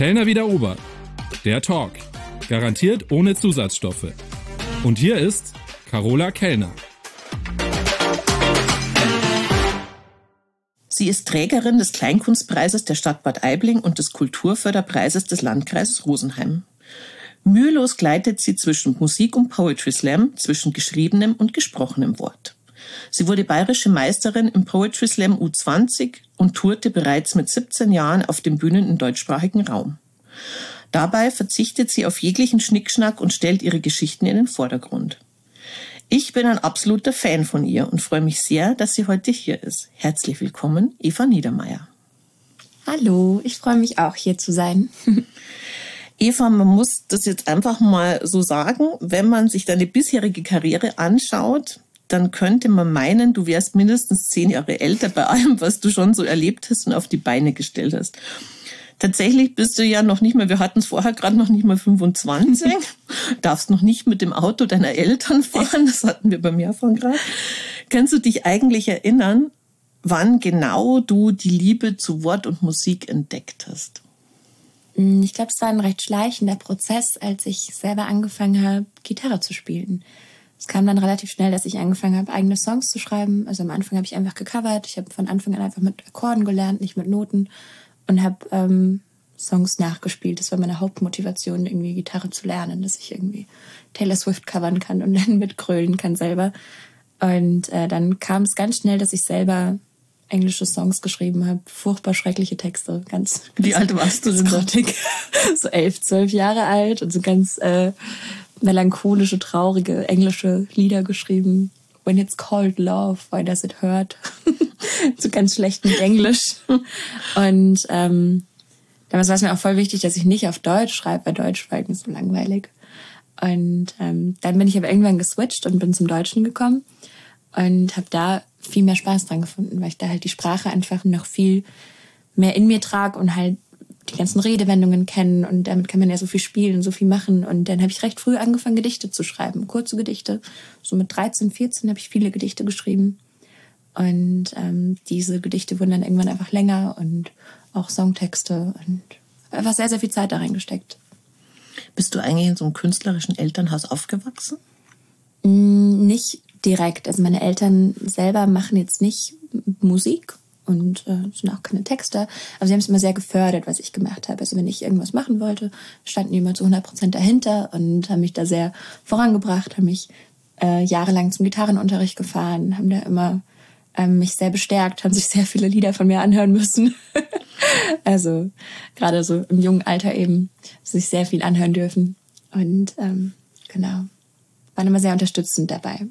Kellner wie der Ober. Der Talk. Garantiert ohne Zusatzstoffe. Und hier ist Carola Kellner. Sie ist Trägerin des Kleinkunstpreises der Stadt Bad Aibling und des Kulturförderpreises des Landkreises Rosenheim. Mühelos gleitet sie zwischen Musik und Poetry Slam, zwischen geschriebenem und gesprochenem Wort. Sie wurde bayerische Meisterin im Poetry Slam U20 und tourte bereits mit 17 Jahren auf den Bühnen im deutschsprachigen Raum. Dabei verzichtet sie auf jeglichen Schnickschnack und stellt ihre Geschichten in den Vordergrund. Ich bin ein absoluter Fan von ihr und freue mich sehr, dass sie heute hier ist. Herzlich willkommen, Eva Niedermeyer. Hallo, ich freue mich auch, hier zu sein. Eva, man muss das jetzt einfach mal so sagen, wenn man sich deine bisherige Karriere anschaut, dann könnte man meinen, du wärst mindestens 10 Jahre älter bei allem, was du schon so erlebt hast und auf die Beine gestellt hast. Tatsächlich bist du ja noch nicht mal, wir hatten es vorher gerade noch nicht mal 25, darfst noch nicht mit dem Auto deiner Eltern fahren, das hatten wir beim Jahrfahren gerade. Kannst du dich eigentlich erinnern, wann genau du die Liebe zu Wort und Musik entdeckt hast? Ich glaube, es war ein recht schleichender Prozess, als ich selber angefangen habe, Gitarre zu spielen. Es kam dann relativ schnell, dass ich angefangen habe, eigene Songs zu schreiben. Also am Anfang habe ich einfach gecovert. Ich habe von Anfang an einfach mit Akkorden gelernt, nicht mit Noten. Und habe Songs nachgespielt. Das war meine Hauptmotivation, irgendwie Gitarre zu lernen, dass ich irgendwie Taylor Swift covern kann und dann mitgrölen kann selber. Und dann kam es ganz schnell, dass ich selber englische Songs geschrieben habe. Furchtbar schreckliche Texte. Wie alt warst du denn? So 11, 12 Jahre alt und so ganz melancholische, traurige englische Lieder geschrieben. When it's called love, why does it hurt? So ganz schlechten Englisch. Und damals war es mir auch voll wichtig, dass ich nicht auf Deutsch schreibe, weil Deutsch war irgendwie so langweilig. Und dann bin ich aber irgendwann geswitcht und bin zum Deutschen gekommen und habe da viel mehr Spaß dran gefunden, weil ich da halt die Sprache einfach noch viel mehr in mir trage und halt die ganzen Redewendungen kennen und damit kann man ja so viel spielen und so viel machen. Und dann habe ich recht früh angefangen, Gedichte zu schreiben, kurze Gedichte. So mit 13, 14 habe ich viele Gedichte geschrieben. Und diese Gedichte wurden dann irgendwann einfach länger und auch Songtexte und einfach sehr, sehr viel Zeit da reingesteckt. Bist du eigentlich in so einem künstlerischen Elternhaus aufgewachsen? Nicht direkt. Also meine Eltern selber machen jetzt nicht Musik und sind auch keine Texter. Aber sie haben es immer sehr gefördert, was ich gemacht habe. Also wenn ich irgendwas machen wollte, standen die immer zu 100% dahinter und haben mich da sehr vorangebracht, haben mich jahrelang zum Gitarrenunterricht gefahren, haben da immer mich sehr bestärkt, haben sich sehr viele Lieder von mir anhören müssen. Also gerade so im jungen Alter eben sich sehr viel anhören dürfen. Und genau, waren immer sehr unterstützend dabei.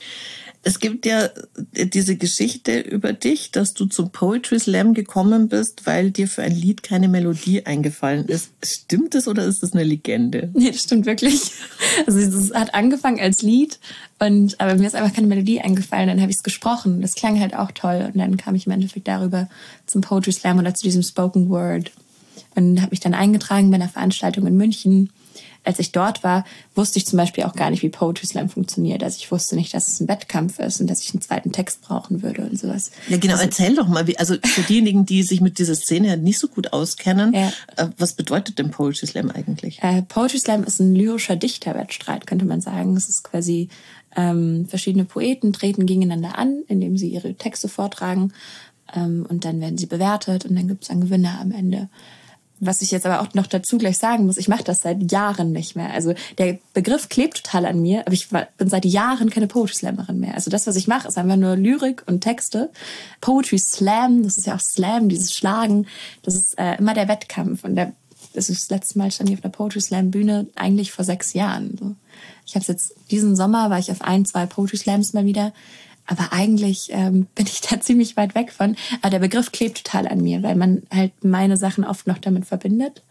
Es gibt ja diese Geschichte über dich, dass du zum Poetry Slam gekommen bist, weil dir für ein Lied keine Melodie eingefallen ist. Stimmt das oder ist das eine Legende? Nee, das stimmt wirklich. Also es hat angefangen als Lied, aber mir ist einfach keine Melodie eingefallen. Dann habe ich es gesprochen. Das klang halt auch toll. Und dann kam ich im Endeffekt darüber zum Poetry Slam oder zu diesem Spoken Word. Und habe mich dann eingetragen bei einer Veranstaltung in München. Als ich dort war, wusste ich zum Beispiel auch gar nicht, wie Poetry Slam funktioniert. Also ich wusste nicht, dass es ein Wettkampf ist und dass ich einen zweiten Text brauchen würde und sowas. Ja, genau. Also, erzähl doch mal, also für diejenigen, die sich mit dieser Szene nicht so gut auskennen, ja. Was bedeutet denn Poetry Slam eigentlich? Poetry Slam ist ein lyrischer Dichterwettstreit, könnte man sagen. Es ist quasi verschiedene Poeten treten gegeneinander an, indem sie ihre Texte vortragen und dann werden sie bewertet und dann gibt es einen Gewinner am Ende. Was ich jetzt aber auch noch dazu gleich sagen muss, ich mache das seit Jahren nicht mehr. Also der Begriff klebt total an mir, aber ich bin seit Jahren keine Poetry Slammerin mehr. Also das, was ich mache, ist einfach nur Lyrik und Texte. Poetry Slam, das ist ja auch Slam, dieses Schlagen, das ist immer der Wettkampf. Und das ist das letzte Mal stand ich auf der Poetry Slam Bühne eigentlich vor 6 Jahren. So. Ich habe jetzt diesen Sommer, war ich auf 1, 2 Poetry Slams mal wieder. Aber eigentlich bin ich da ziemlich weit weg von. Aber der Begriff klebt total an mir, weil man halt meine Sachen oft noch damit verbindet.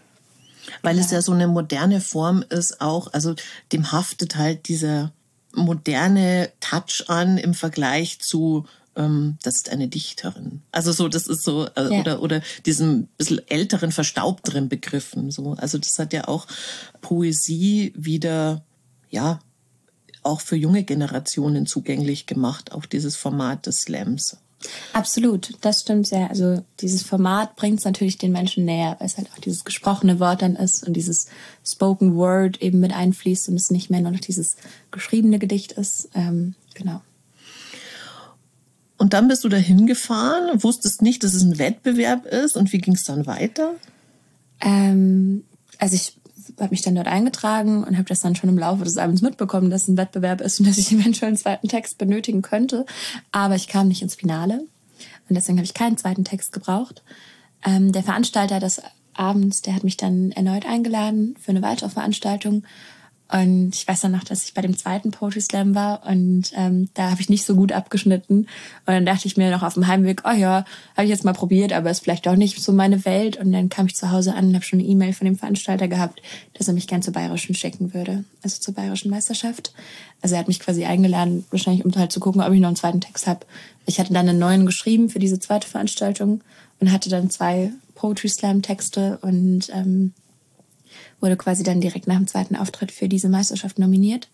Weil es ja so eine moderne Form ist auch, also dem haftet halt dieser moderne Touch an im Vergleich zu, das ist eine Dichterin. Also so, das ist so, oder diesen bisschen älteren, verstaubteren Begriffen. So. Also das hat ja auch Poesie wieder, ja, auch für junge Generationen zugänglich gemacht, auch dieses Format des Slams. Absolut, das stimmt sehr. Also dieses Format bringt es natürlich den Menschen näher, weil es halt auch dieses gesprochene Wort dann ist und dieses Spoken Word eben mit einfließt und es nicht mehr nur noch dieses geschriebene Gedicht ist. Genau. Und dann bist du da hingefahren, wusstest nicht, dass es ein Wettbewerb ist. Und wie ging es dann weiter? Also ich habe mich dann dort eingetragen und habe das dann schon im Laufe des Abends mitbekommen, dass es ein Wettbewerb ist und dass ich eventuell einen zweiten Text benötigen könnte. Aber ich kam nicht ins Finale und deswegen habe ich keinen zweiten Text gebraucht. Der Veranstalter des Abends, der hat mich dann erneut eingeladen für eine weitere Veranstaltung. Und ich weiß dann noch, dass ich bei dem zweiten Poetry Slam war und da habe ich nicht so gut abgeschnitten. Und dann dachte ich mir noch auf dem Heimweg, oh ja, habe ich jetzt mal probiert, aber ist vielleicht doch nicht so meine Welt. Und dann kam ich zu Hause an und habe schon eine E-Mail von dem Veranstalter gehabt, dass er mich gern zur Bayerischen schicken würde, also zur Bayerischen Meisterschaft. Also er hat mich quasi eingeladen, wahrscheinlich um halt zu gucken, ob ich noch einen zweiten Text habe. Ich hatte dann einen neuen geschrieben für diese zweite Veranstaltung und hatte dann 2 Poetry Slam Texte und wurde quasi dann direkt nach dem zweiten Auftritt für diese Meisterschaft nominiert.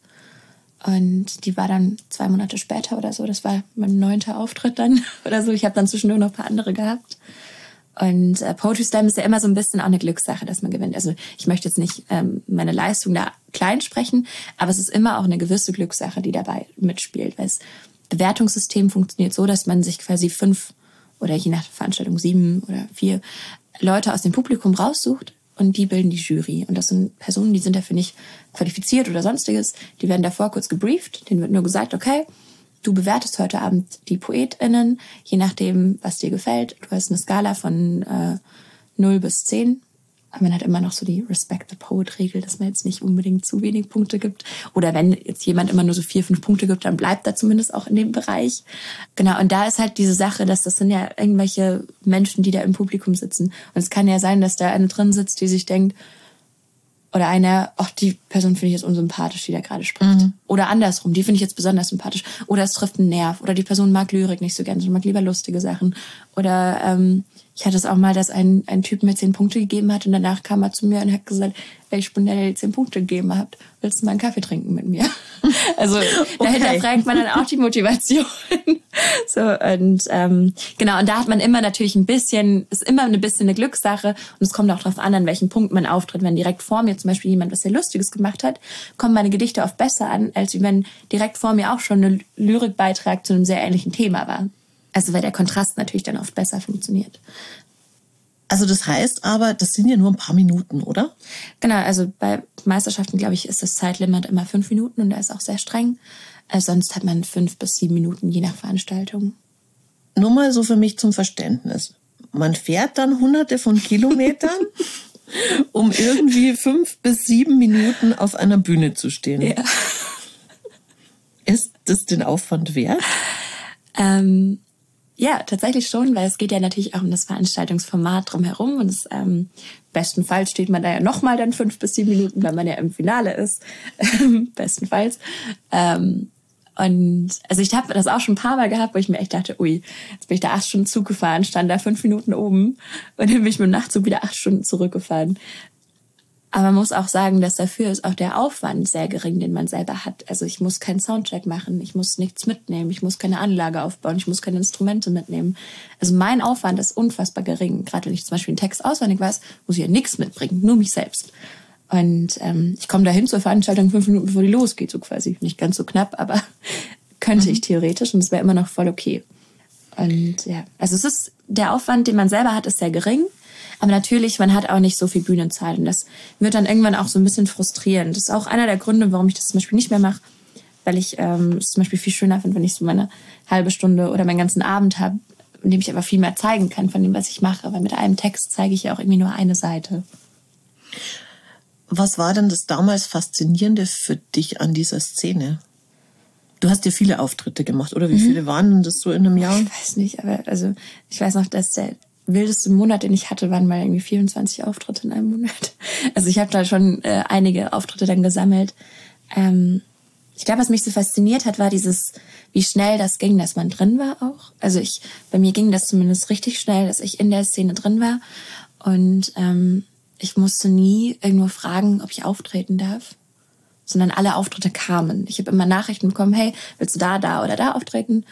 Und die war dann 2 Monate später oder so. Das war mein 9. Auftritt dann oder so. Ich habe dann zwischendurch noch ein paar andere gehabt. Und Poetry Slam ist ja immer so ein bisschen auch eine Glückssache, dass man gewinnt. Also ich möchte jetzt nicht meine Leistung da klein sprechen, aber es ist immer auch eine gewisse Glückssache, die dabei mitspielt. Weil das Bewertungssystem funktioniert so, dass man sich quasi 5 oder je nach Veranstaltung 7 oder 4 Leute aus dem Publikum raussucht. Und die bilden die Jury. Und das sind Personen, die sind dafür nicht qualifiziert oder sonstiges. Die werden davor kurz gebrieft. Denen wird nur gesagt, okay, du bewertest heute Abend die PoetInnen, je nachdem, was dir gefällt. Du hast eine Skala von 0 bis 10. Aber man hat immer noch so die Respect the Poet-Regel, dass man jetzt nicht unbedingt zu wenig Punkte gibt. Oder wenn jetzt jemand immer nur so 4, 5 Punkte gibt, dann bleibt er zumindest auch in dem Bereich. Genau, und da ist halt diese Sache, dass das sind ja irgendwelche Menschen, die da im Publikum sitzen. Und es kann ja sein, dass da eine drin sitzt, die sich denkt, oder einer, ach, die Person finde ich jetzt unsympathisch, die da gerade spricht. Mhm. Oder andersrum, die finde ich jetzt besonders sympathisch. Oder es trifft einen Nerv. Oder die Person mag Lyrik nicht so gerne, sondern mag lieber lustige Sachen. Oder ich hatte es auch mal, dass ein Typ mir 10 Punkte gegeben hat und danach kam er zu mir und hat gesagt, ey, ich bin der, der 10 Punkte gegeben hat. Willst du mal einen Kaffee trinken mit mir? Also da hinterfragt man dann auch die Motivation. So, und genau, und da hat man immer natürlich ist immer ein bisschen eine Glückssache und es kommt auch darauf an welchem Punkt man auftritt. Wenn direkt vor mir zum Beispiel jemand was sehr Lustiges gemacht hat, kommen meine Gedichte oft besser an, als wenn direkt vor mir auch schon ein Lyrikbeitrag zu einem sehr ähnlichen Thema war. Also weil der Kontrast natürlich dann oft besser funktioniert. Also das heißt aber, das sind ja nur ein paar Minuten, oder? Genau, also bei Meisterschaften, glaube ich, ist das Zeitlimit immer 5 Minuten und der ist auch sehr streng. Sonst hat man 5 bis 7 Minuten, je nach Veranstaltung. Nur mal so für mich zum Verständnis. Man fährt dann hunderte von Kilometern, um irgendwie 5 bis 7 Minuten auf einer Bühne zu stehen. Ja. Ist das den Aufwand wert? Ja, tatsächlich schon, weil es geht ja natürlich auch um das Veranstaltungsformat drumherum und bestenfalls steht man da ja nochmal dann 5 bis 7 Minuten, weil man ja im Finale ist. Bestenfalls. Und also ich habe das auch schon ein paar Mal gehabt, wo ich mir echt dachte, ui, jetzt bin ich da 8 Stunden Zug gefahren, stand da 5 Minuten oben und dann bin ich mit dem Nachtzug wieder 8 Stunden zurückgefahren. Aber man muss auch sagen, dass dafür ist auch der Aufwand sehr gering, den man selber hat. Also ich muss keinen Soundcheck machen, ich muss nichts mitnehmen, ich muss keine Anlage aufbauen, ich muss keine Instrumente mitnehmen. Also mein Aufwand ist unfassbar gering. Gerade wenn ich zum Beispiel einen Text auswendig weiß, muss ich ja nichts mitbringen, nur mich selbst. Und ich komme dahin zur Veranstaltung 5 Minuten, bevor die losgeht, so quasi. Nicht ganz so knapp, aber könnte ich theoretisch und es wäre immer noch voll okay. Und ja, also der Aufwand, den man selber hat, ist sehr gering. Aber natürlich, man hat auch nicht so viel Bühnenzeit und das wird dann irgendwann auch so ein bisschen frustrierend. Das ist auch einer der Gründe, warum ich das zum Beispiel nicht mehr mache, weil ich es zum Beispiel viel schöner finde, wenn ich so meine halbe Stunde oder meinen ganzen Abend habe, in dem ich aber viel mehr zeigen kann von dem, was ich mache, weil mit einem Text zeige ich ja auch irgendwie nur eine Seite. Was war denn das damals Faszinierende für dich an dieser Szene? Du hast ja viele Auftritte gemacht, oder? Wie viele waren denn das so in einem Jahr? Ich weiß nicht, aber also ich weiß noch, dass der wildeste Monat, den ich hatte, waren mal irgendwie 24 Auftritte in einem Monat. Also ich habe da schon einige Auftritte dann gesammelt. Ich glaube, was mich so fasziniert hat, war wie schnell das ging, dass man drin war auch. Also bei mir ging das zumindest richtig schnell, dass ich in der Szene drin war. Und ich musste nie irgendwo fragen, ob ich auftreten darf, sondern alle Auftritte kamen. Ich habe immer Nachrichten bekommen, hey, willst du da oder da auftreten?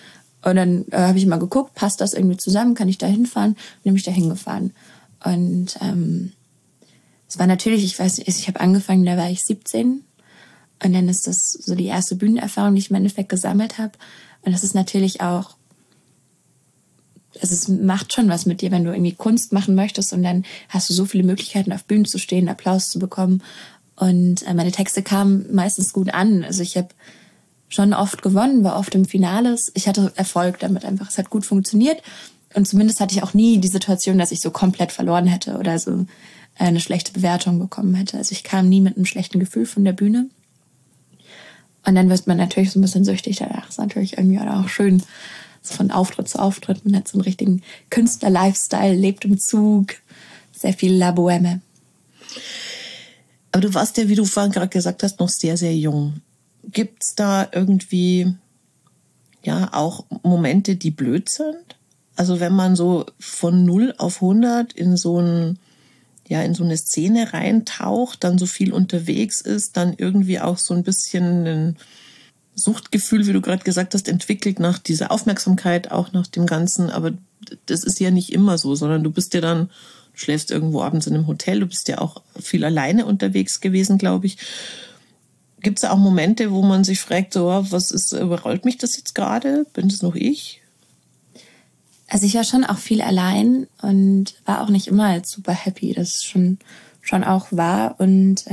Und dann habe ich mal geguckt, passt das irgendwie zusammen, kann ich da hinfahren? Und dann bin ich da hingefahren. Und es war natürlich, ich weiß nicht, ich habe angefangen, da war ich 17. Und dann ist das so die erste Bühnenerfahrung, die ich im Endeffekt gesammelt habe. Und das ist natürlich auch, also es macht schon was mit dir, wenn du irgendwie Kunst machen möchtest und dann hast du so viele Möglichkeiten, auf Bühnen zu stehen, Applaus zu bekommen. Und meine Texte kamen meistens gut an. Also ich habe schon oft gewonnen, war oft im Finales. Ich hatte Erfolg damit einfach. Es hat gut funktioniert. Und zumindest hatte ich auch nie die Situation, dass ich so komplett verloren hätte oder so eine schlechte Bewertung bekommen hätte. Also ich kam nie mit einem schlechten Gefühl von der Bühne. Und dann wird man natürlich so ein bisschen süchtig danach. Das ist natürlich irgendwie auch schön, so von Auftritt zu Auftritt. Man hat so einen richtigen Künstler-Lifestyle, lebt im Zug, sehr viel La Boheme. Aber du warst ja, wie du vorhin gerade gesagt hast, noch sehr, sehr jung. Gibt's da irgendwie ja auch Momente, die blöd sind? Also wenn man so von 0 auf 100 in so eine Szene reintaucht, dann so viel unterwegs ist, dann irgendwie auch so ein bisschen ein Suchtgefühl, wie du gerade gesagt hast, entwickelt nach dieser Aufmerksamkeit, auch nach dem Ganzen. Aber das ist ja nicht immer so, sondern du bist ja dann, du schläfst irgendwo abends in einem Hotel, du bist ja auch viel alleine unterwegs gewesen, glaube ich. Gibt es auch Momente, wo man sich fragt, so, überrollt mich das jetzt gerade? Bin das noch ich? Also ich war schon auch viel allein und war auch nicht immer jetzt super happy, das ist schon auch wahr. Und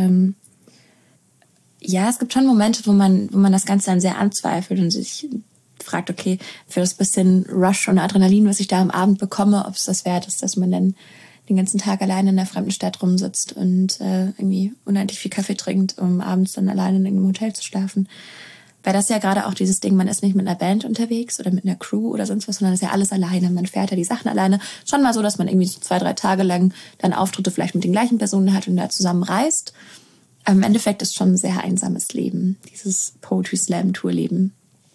ja, es gibt schon Momente, wo man das Ganze dann sehr anzweifelt und sich fragt, okay, für das bisschen Rush und Adrenalin, was ich da am Abend bekomme, ob es das wert ist, dass man dann den ganzen Tag alleine in einer fremden Stadt rumsitzt und irgendwie unendlich viel Kaffee trinkt, um abends dann alleine in einem Hotel zu schlafen. Weil das ja gerade auch dieses Ding, man ist nicht mit einer Band unterwegs oder mit einer Crew oder sonst was, sondern ist ja alles alleine. Man fährt ja die Sachen alleine. Schon mal so, dass man irgendwie so 2-3 Tage lang dann Auftritte vielleicht mit den gleichen Personen hat und da zusammen reist. Aber im Endeffekt ist schon ein sehr einsames Leben, dieses Poetry Slam Tour Leben.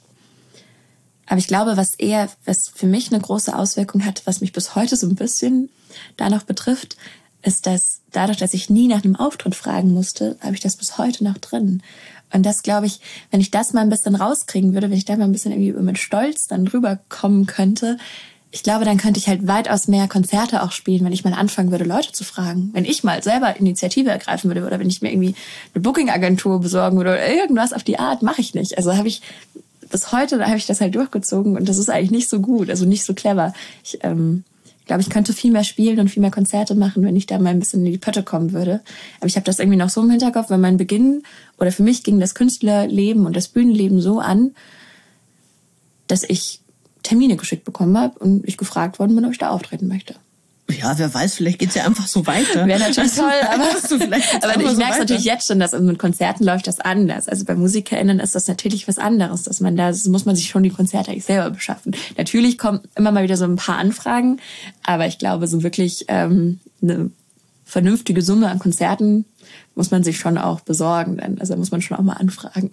Aber ich glaube, was für mich eine große Auswirkung hat, was mich bis heute so ein bisschen da noch betrifft, ist, dass dadurch, dass ich nie nach einem Auftritt fragen musste, habe ich das bis heute noch drin. Und das, glaube ich, wenn ich das mal ein bisschen rauskriegen würde, wenn ich da mal ein bisschen irgendwie mit Stolz dann drüber kommen könnte, ich glaube, dann könnte ich halt weitaus mehr Konzerte auch spielen, wenn ich mal anfangen würde, Leute zu fragen. Wenn ich mal selber Initiative ergreifen würde oder wenn ich mir irgendwie eine Booking-Agentur besorgen würde oder irgendwas auf die Art, mache ich nicht. Also bis heute habe ich das halt durchgezogen und das ist eigentlich nicht so gut, also nicht so clever. Ich glaube, ich könnte viel mehr spielen und viel mehr Konzerte machen, wenn ich da mal ein bisschen in die Pötte kommen würde. Aber ich habe das irgendwie noch so im Hinterkopf, weil mein Beginn, oder für mich ging das Künstlerleben und das Bühnenleben so an, dass ich Termine geschickt bekommen habe und ich gefragt worden bin, ob ich da auftreten möchte. Ja, wer weiß, vielleicht geht's ja einfach so weiter. Wäre natürlich toll, aber ich merke es natürlich jetzt schon, dass mit Konzerten läuft das anders. Also bei MusikerInnen ist das natürlich was anderes, das muss man sich schon die Konzerte eigentlich selber beschaffen. Natürlich kommen immer mal wieder so ein paar Anfragen, aber ich glaube, so wirklich eine vernünftige Summe an Konzerten muss man sich schon auch besorgen. Also muss man schon auch mal anfragen.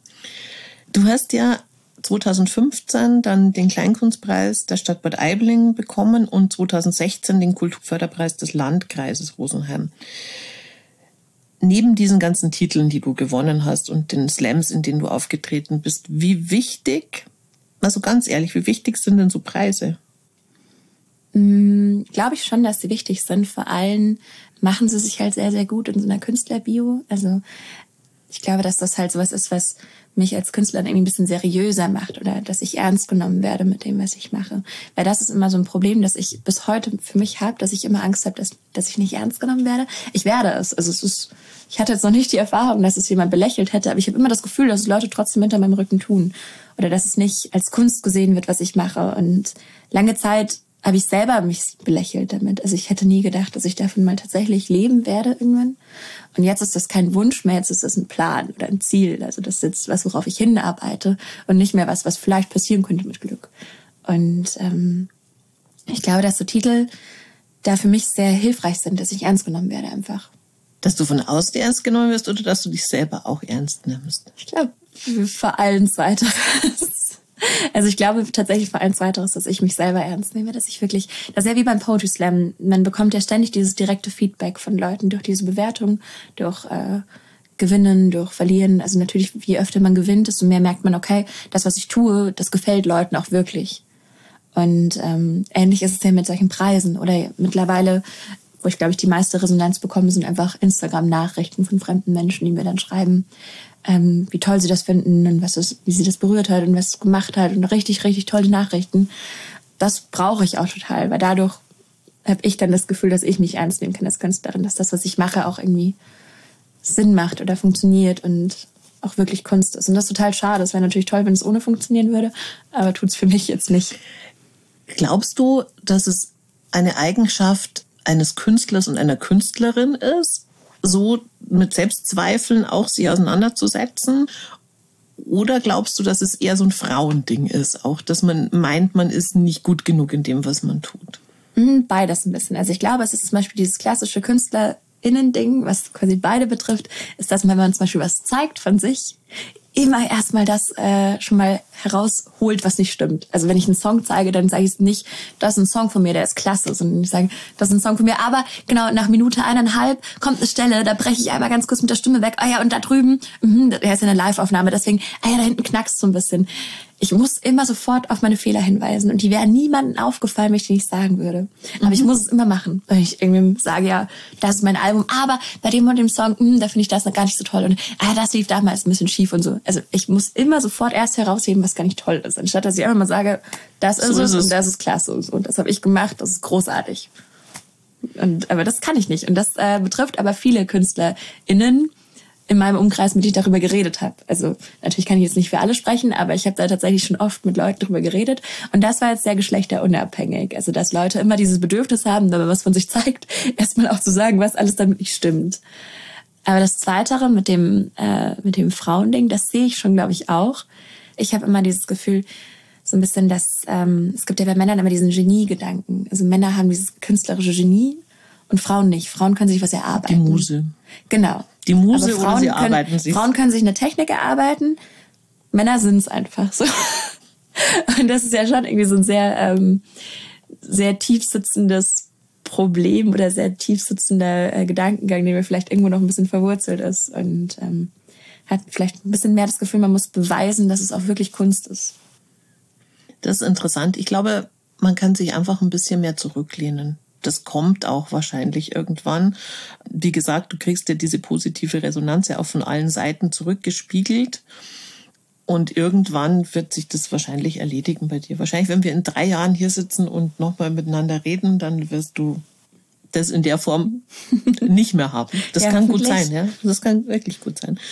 Du hast ja 2015 dann den Kleinkunstpreis der Stadt Bad Aibling bekommen und 2016 den Kulturförderpreis des Landkreises Rosenheim. Neben diesen ganzen Titeln, die du gewonnen hast und den Slams, in denen du aufgetreten bist, wie wichtig, also ganz ehrlich, wie wichtig sind denn so Preise? Glaube ich schon, dass sie wichtig sind. Vor allem machen sie sich halt sehr, sehr gut in so einer Künstlerbio. Also ich glaube, dass das halt sowas ist, was mich als Künstlerin irgendwie ein bisschen seriöser macht oder dass ich ernst genommen werde mit dem, was ich mache. Weil das ist immer so ein Problem, das ich bis heute für mich habe, dass ich immer Angst habe, dass ich nicht ernst genommen werde. Ich werde es. Also ich hatte jetzt noch nicht die Erfahrung, dass es jemand belächelt hätte, aber ich habe immer das Gefühl, dass es Leute trotzdem hinter meinem Rücken tun. Oder dass es nicht als Kunst gesehen wird, was ich mache. Und lange Zeit habe ich selber mich belächelt damit. Also ich hätte nie gedacht, dass ich davon mal tatsächlich leben werde irgendwann. Und jetzt ist das kein Wunsch mehr, jetzt ist das ein Plan oder ein Ziel. Also das ist jetzt was, worauf ich hinarbeite und nicht mehr was vielleicht passieren könnte mit Glück. Und ich glaube, dass so Titel da für mich sehr hilfreich sind, dass ich ernst genommen werde einfach. Dass du von außen ernst genommen wirst oder dass du dich selber auch ernst nimmst? Ich glaube, vor allem Zweiteres. Also ich glaube tatsächlich vor allem Zweiteres, dass ich mich selber ernst nehme, dass ich wirklich, das ist ja wie beim Poetry Slam, man bekommt ja ständig dieses direkte Feedback von Leuten durch diese Bewertung, durch Gewinnen, durch Verlieren. Also natürlich, je öfter man gewinnt, desto mehr merkt man, okay, das, was ich tue, das gefällt Leuten auch wirklich. Und ähnlich ist es ja mit solchen Preisen. Oder mittlerweile, wo ich glaube ich die meiste Resonanz bekomme, sind einfach Instagram-Nachrichten von fremden Menschen, die mir dann schreiben, wie toll sie das finden und wie sie das berührt hat und was es gemacht hat. Und richtig, richtig tolle Nachrichten. Das brauche ich auch total, weil dadurch habe ich dann das Gefühl, dass ich mich ernst nehmen kann als Künstlerin, dass das, was ich mache, auch irgendwie Sinn macht oder funktioniert und auch wirklich Kunst ist. Und das ist total schade. Es wäre natürlich toll, wenn es ohne funktionieren würde, aber tut es für mich jetzt nicht. Glaubst du, dass es eine Eigenschaft eines Künstlers und einer Künstlerin ist, so mit Selbstzweifeln auch sich auseinanderzusetzen? Oder glaubst du, dass es eher so ein Frauending ist, auch dass man meint, man ist nicht gut genug in dem, was man tut? Beides ein bisschen. Also ich glaube, es ist zum Beispiel dieses klassische KünstlerInnen-Ding, was quasi beide betrifft, ist, dass man, wenn man zum Beispiel was zeigt von sich, immer erstmal das schon mal herausholt, was nicht stimmt. Also wenn ich einen Song zeige, dann sage ich nicht, das ist ein Song von mir, der ist klasse, sondern ich sage, das ist ein Song von mir. Aber genau nach Minute 1,5 kommt eine Stelle, da breche ich einmal ganz kurz mit der Stimme weg. Ah ja, und da drüben, der ist ja eine Live-Aufnahme, deswegen, da hinten knackst so ein bisschen. Ich muss immer sofort auf meine Fehler hinweisen und die wären niemandem aufgefallen, wenn ich die nicht sagen würde. Aber ich muss es immer machen, wenn ich irgendwie sage, ja, das ist mein Album, aber bei dem und dem Song, da finde ich das noch gar nicht so toll und das lief damals ein bisschen schief und so. Also ich muss immer sofort erst herausheben, was gar nicht toll ist, anstatt dass ich einfach mal sage, das ist es und das ist klasse und so. Und das habe ich gemacht, das ist großartig. Aber das kann ich nicht und das betrifft aber viele KünstlerInnen in meinem Umkreis, mit denen ich darüber geredet habe. Also natürlich kann ich jetzt nicht für alle sprechen, aber ich habe da tatsächlich schon oft mit Leuten darüber geredet. Und das war jetzt sehr geschlechterunabhängig. Also dass Leute immer dieses Bedürfnis haben, wenn man was von sich zeigt, erstmal auch zu sagen, was alles damit nicht stimmt. Aber das Zweitere mit dem Frauending, das sehe ich schon, glaube ich, auch. Ich habe immer dieses Gefühl, so ein bisschen, dass es gibt ja bei Männern immer diesen Genie-Gedanken. Also Männer haben dieses künstlerische Genie und Frauen nicht. Frauen können sich was erarbeiten. Die Muse. Genau. Die Muse oder sie arbeiten sich. Frauen können sich eine Technik erarbeiten, Männer sind es einfach so. Und das ist ja schon irgendwie so ein sehr, sehr tief sitzendes Problem oder sehr tief sitzender Gedankengang, der mir vielleicht irgendwo noch ein bisschen verwurzelt ist und hat vielleicht ein bisschen mehr das Gefühl, man muss beweisen, dass es auch wirklich Kunst ist. Das ist interessant. Ich glaube, man kann sich einfach ein bisschen mehr zurücklehnen. Das kommt auch wahrscheinlich irgendwann. Wie gesagt, du kriegst ja diese positive Resonanz ja auch von allen Seiten zurückgespiegelt. Und irgendwann wird sich das wahrscheinlich erledigen bei dir. Wahrscheinlich, wenn wir in 3 Jahren hier sitzen und nochmal miteinander reden, dann wirst du das in der Form nicht mehr haben. Das kann gut sein, ja. Das kann wirklich gut sein.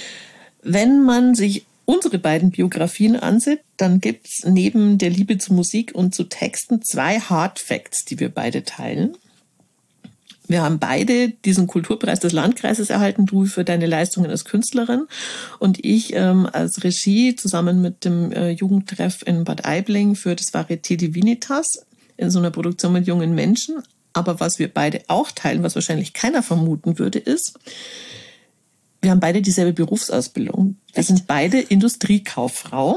Wenn man sich unsere beiden Biografien ansieht, dann gibt's neben der Liebe zu Musik und zu Texten 2 Hard Facts, die wir beide teilen. Wir haben beide diesen Kulturpreis des Landkreises erhalten, du für deine Leistungen als Künstlerin und ich als Regie zusammen mit dem Jugendtreff in Bad Aibling für das Varieté Divinitas in so einer Produktion mit jungen Menschen. Aber was wir beide auch teilen, was wahrscheinlich keiner vermuten würde, ist, wir haben beide dieselbe Berufsausbildung. Wir sind beide Industriekauffrau.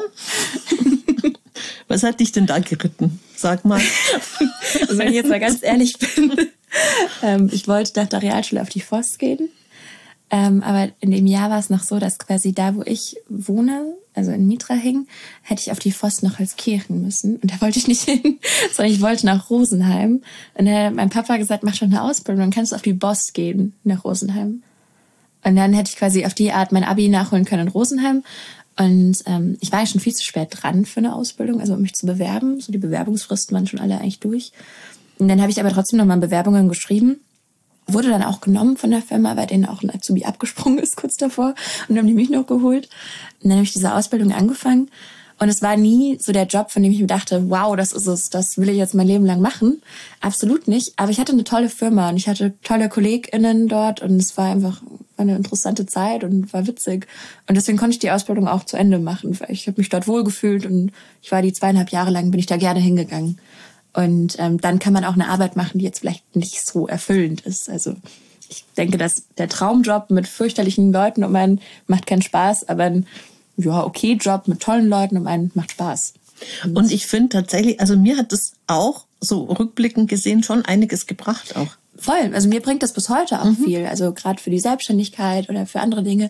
Was hat dich denn da geritten? Sag mal. Also wenn ich jetzt mal ganz ehrlich bin, ich wollte nach der Realschule auf die Voss gehen. Aber in dem Jahr war es noch so, dass quasi da, wo ich wohne, also in Mietrahing, hätte ich auf die Voss noch als Kirchen müssen. Und da wollte ich nicht hin, sondern ich wollte nach Rosenheim. Und dann hat mein Papa gesagt, mach schon eine Ausbildung, dann kannst du auf die Boss gehen nach Rosenheim. Und dann hätte ich quasi auf die Art mein Abi nachholen können in Rosenheim. Und ich war ja schon viel zu spät dran für eine Ausbildung, also um mich zu bewerben. So die Bewerbungsfristen waren schon alle eigentlich durch. Und dann habe ich aber trotzdem nochmal Bewerbungen geschrieben. Wurde dann auch genommen von der Firma, weil denen auch ein Azubi abgesprungen ist kurz davor. Und dann haben die mich noch geholt. Und dann habe ich diese Ausbildung angefangen. Und es war nie so der Job, von dem ich mir dachte, wow, das ist es, das will ich jetzt mein Leben lang machen. Absolut nicht. Aber ich hatte eine tolle Firma und ich hatte tolle KollegInnen dort und es war einfach eine interessante Zeit und war witzig. Und deswegen konnte ich die Ausbildung auch zu Ende machen. Ich habe mich dort wohlgefühlt und ich war die 2,5 Jahre lang, bin ich da gerne hingegangen. Und dann kann man auch eine Arbeit machen, die jetzt vielleicht nicht so erfüllend ist. Also ich denke, dass der Traumjob mit fürchterlichen Leuten um einen macht keinen Spaß, aber ein okay Job mit tollen Leuten um einen macht Spaß. Und ich finde tatsächlich, also mir hat das auch so rückblickend gesehen schon einiges gebracht auch. Voll. Also mir bringt das bis heute auch viel. Also gerade für die Selbstständigkeit oder für andere Dinge.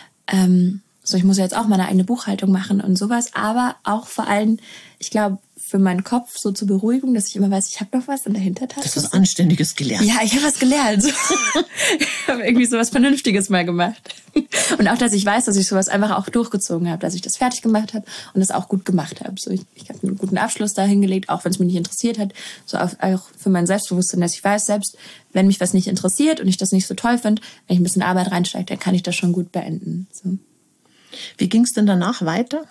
So, ich muss ja jetzt auch meine eigene Buchhaltung machen und sowas. Aber auch vor allem, ich glaube, für meinen Kopf so zur Beruhigung, dass ich immer weiß, ich habe noch was in der Hintertasche. Das ist was Anständiges gelernt. Ja, ich habe was gelernt. Ich habe irgendwie so was Vernünftiges mal gemacht. Und auch, dass ich weiß, dass ich sowas einfach auch durchgezogen habe, dass ich das fertig gemacht habe und das auch gut gemacht habe. So, ich habe einen guten Abschluss da hingelegt, auch wenn es mich nicht interessiert hat. So auch für mein Selbstbewusstsein, dass ich weiß, selbst wenn mich was nicht interessiert und ich das nicht so toll finde, wenn ich ein bisschen Arbeit reinsteige, dann kann ich das schon gut beenden. So. Wie ging es denn danach weiter?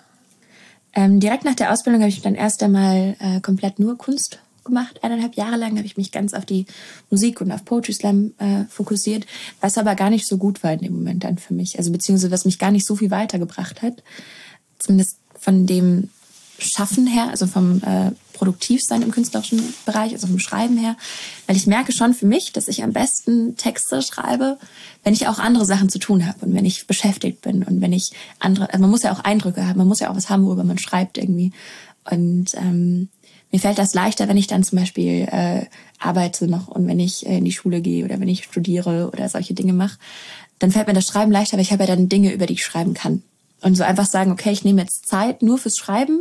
Direkt nach der Ausbildung habe ich dann erst einmal komplett nur Kunst gemacht. 1,5 Jahre lang habe ich mich ganz auf die Musik und auf Poetry Slam fokussiert, was aber gar nicht so gut war in dem Moment dann für mich. Also beziehungsweise was mich gar nicht so viel weitergebracht hat. Zumindest von dem Schaffen her, also vom Produktivsein im künstlerischen Bereich, also vom Schreiben her. Weil ich merke schon für mich, dass ich am besten Texte schreibe, wenn ich auch andere Sachen zu tun habe und wenn ich beschäftigt bin und wenn ich andere, also man muss ja auch Eindrücke haben, man muss ja auch was haben, worüber man schreibt irgendwie. Und mir fällt das leichter, wenn ich dann zum Beispiel arbeite noch und wenn ich in die Schule gehe oder wenn ich studiere oder solche Dinge mache, dann fällt mir das Schreiben leichter, weil ich habe ja dann Dinge, über die ich schreiben kann. Und so einfach sagen, okay, ich nehme jetzt Zeit nur fürs Schreiben,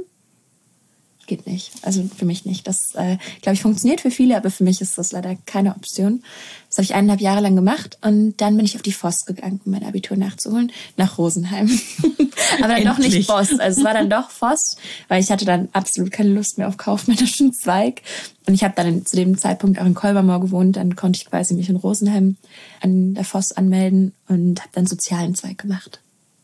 geht nicht. Also für mich nicht. Das, glaube ich, funktioniert für viele, aber für mich ist das leider keine Option. Das habe ich 1,5 Jahre lang gemacht und dann bin ich auf die Voss gegangen, um mein Abitur nachzuholen, nach Rosenheim. Aber dann doch nicht Voss. Also es war dann doch Voss, weil ich hatte dann absolut keine Lust mehr auf kaufmännischen Zweig. Und ich habe dann zu dem Zeitpunkt auch in Kolbermoor gewohnt. Dann konnte ich quasi mich in Rosenheim an der Voss anmelden und habe dann sozialen Zweig gemacht.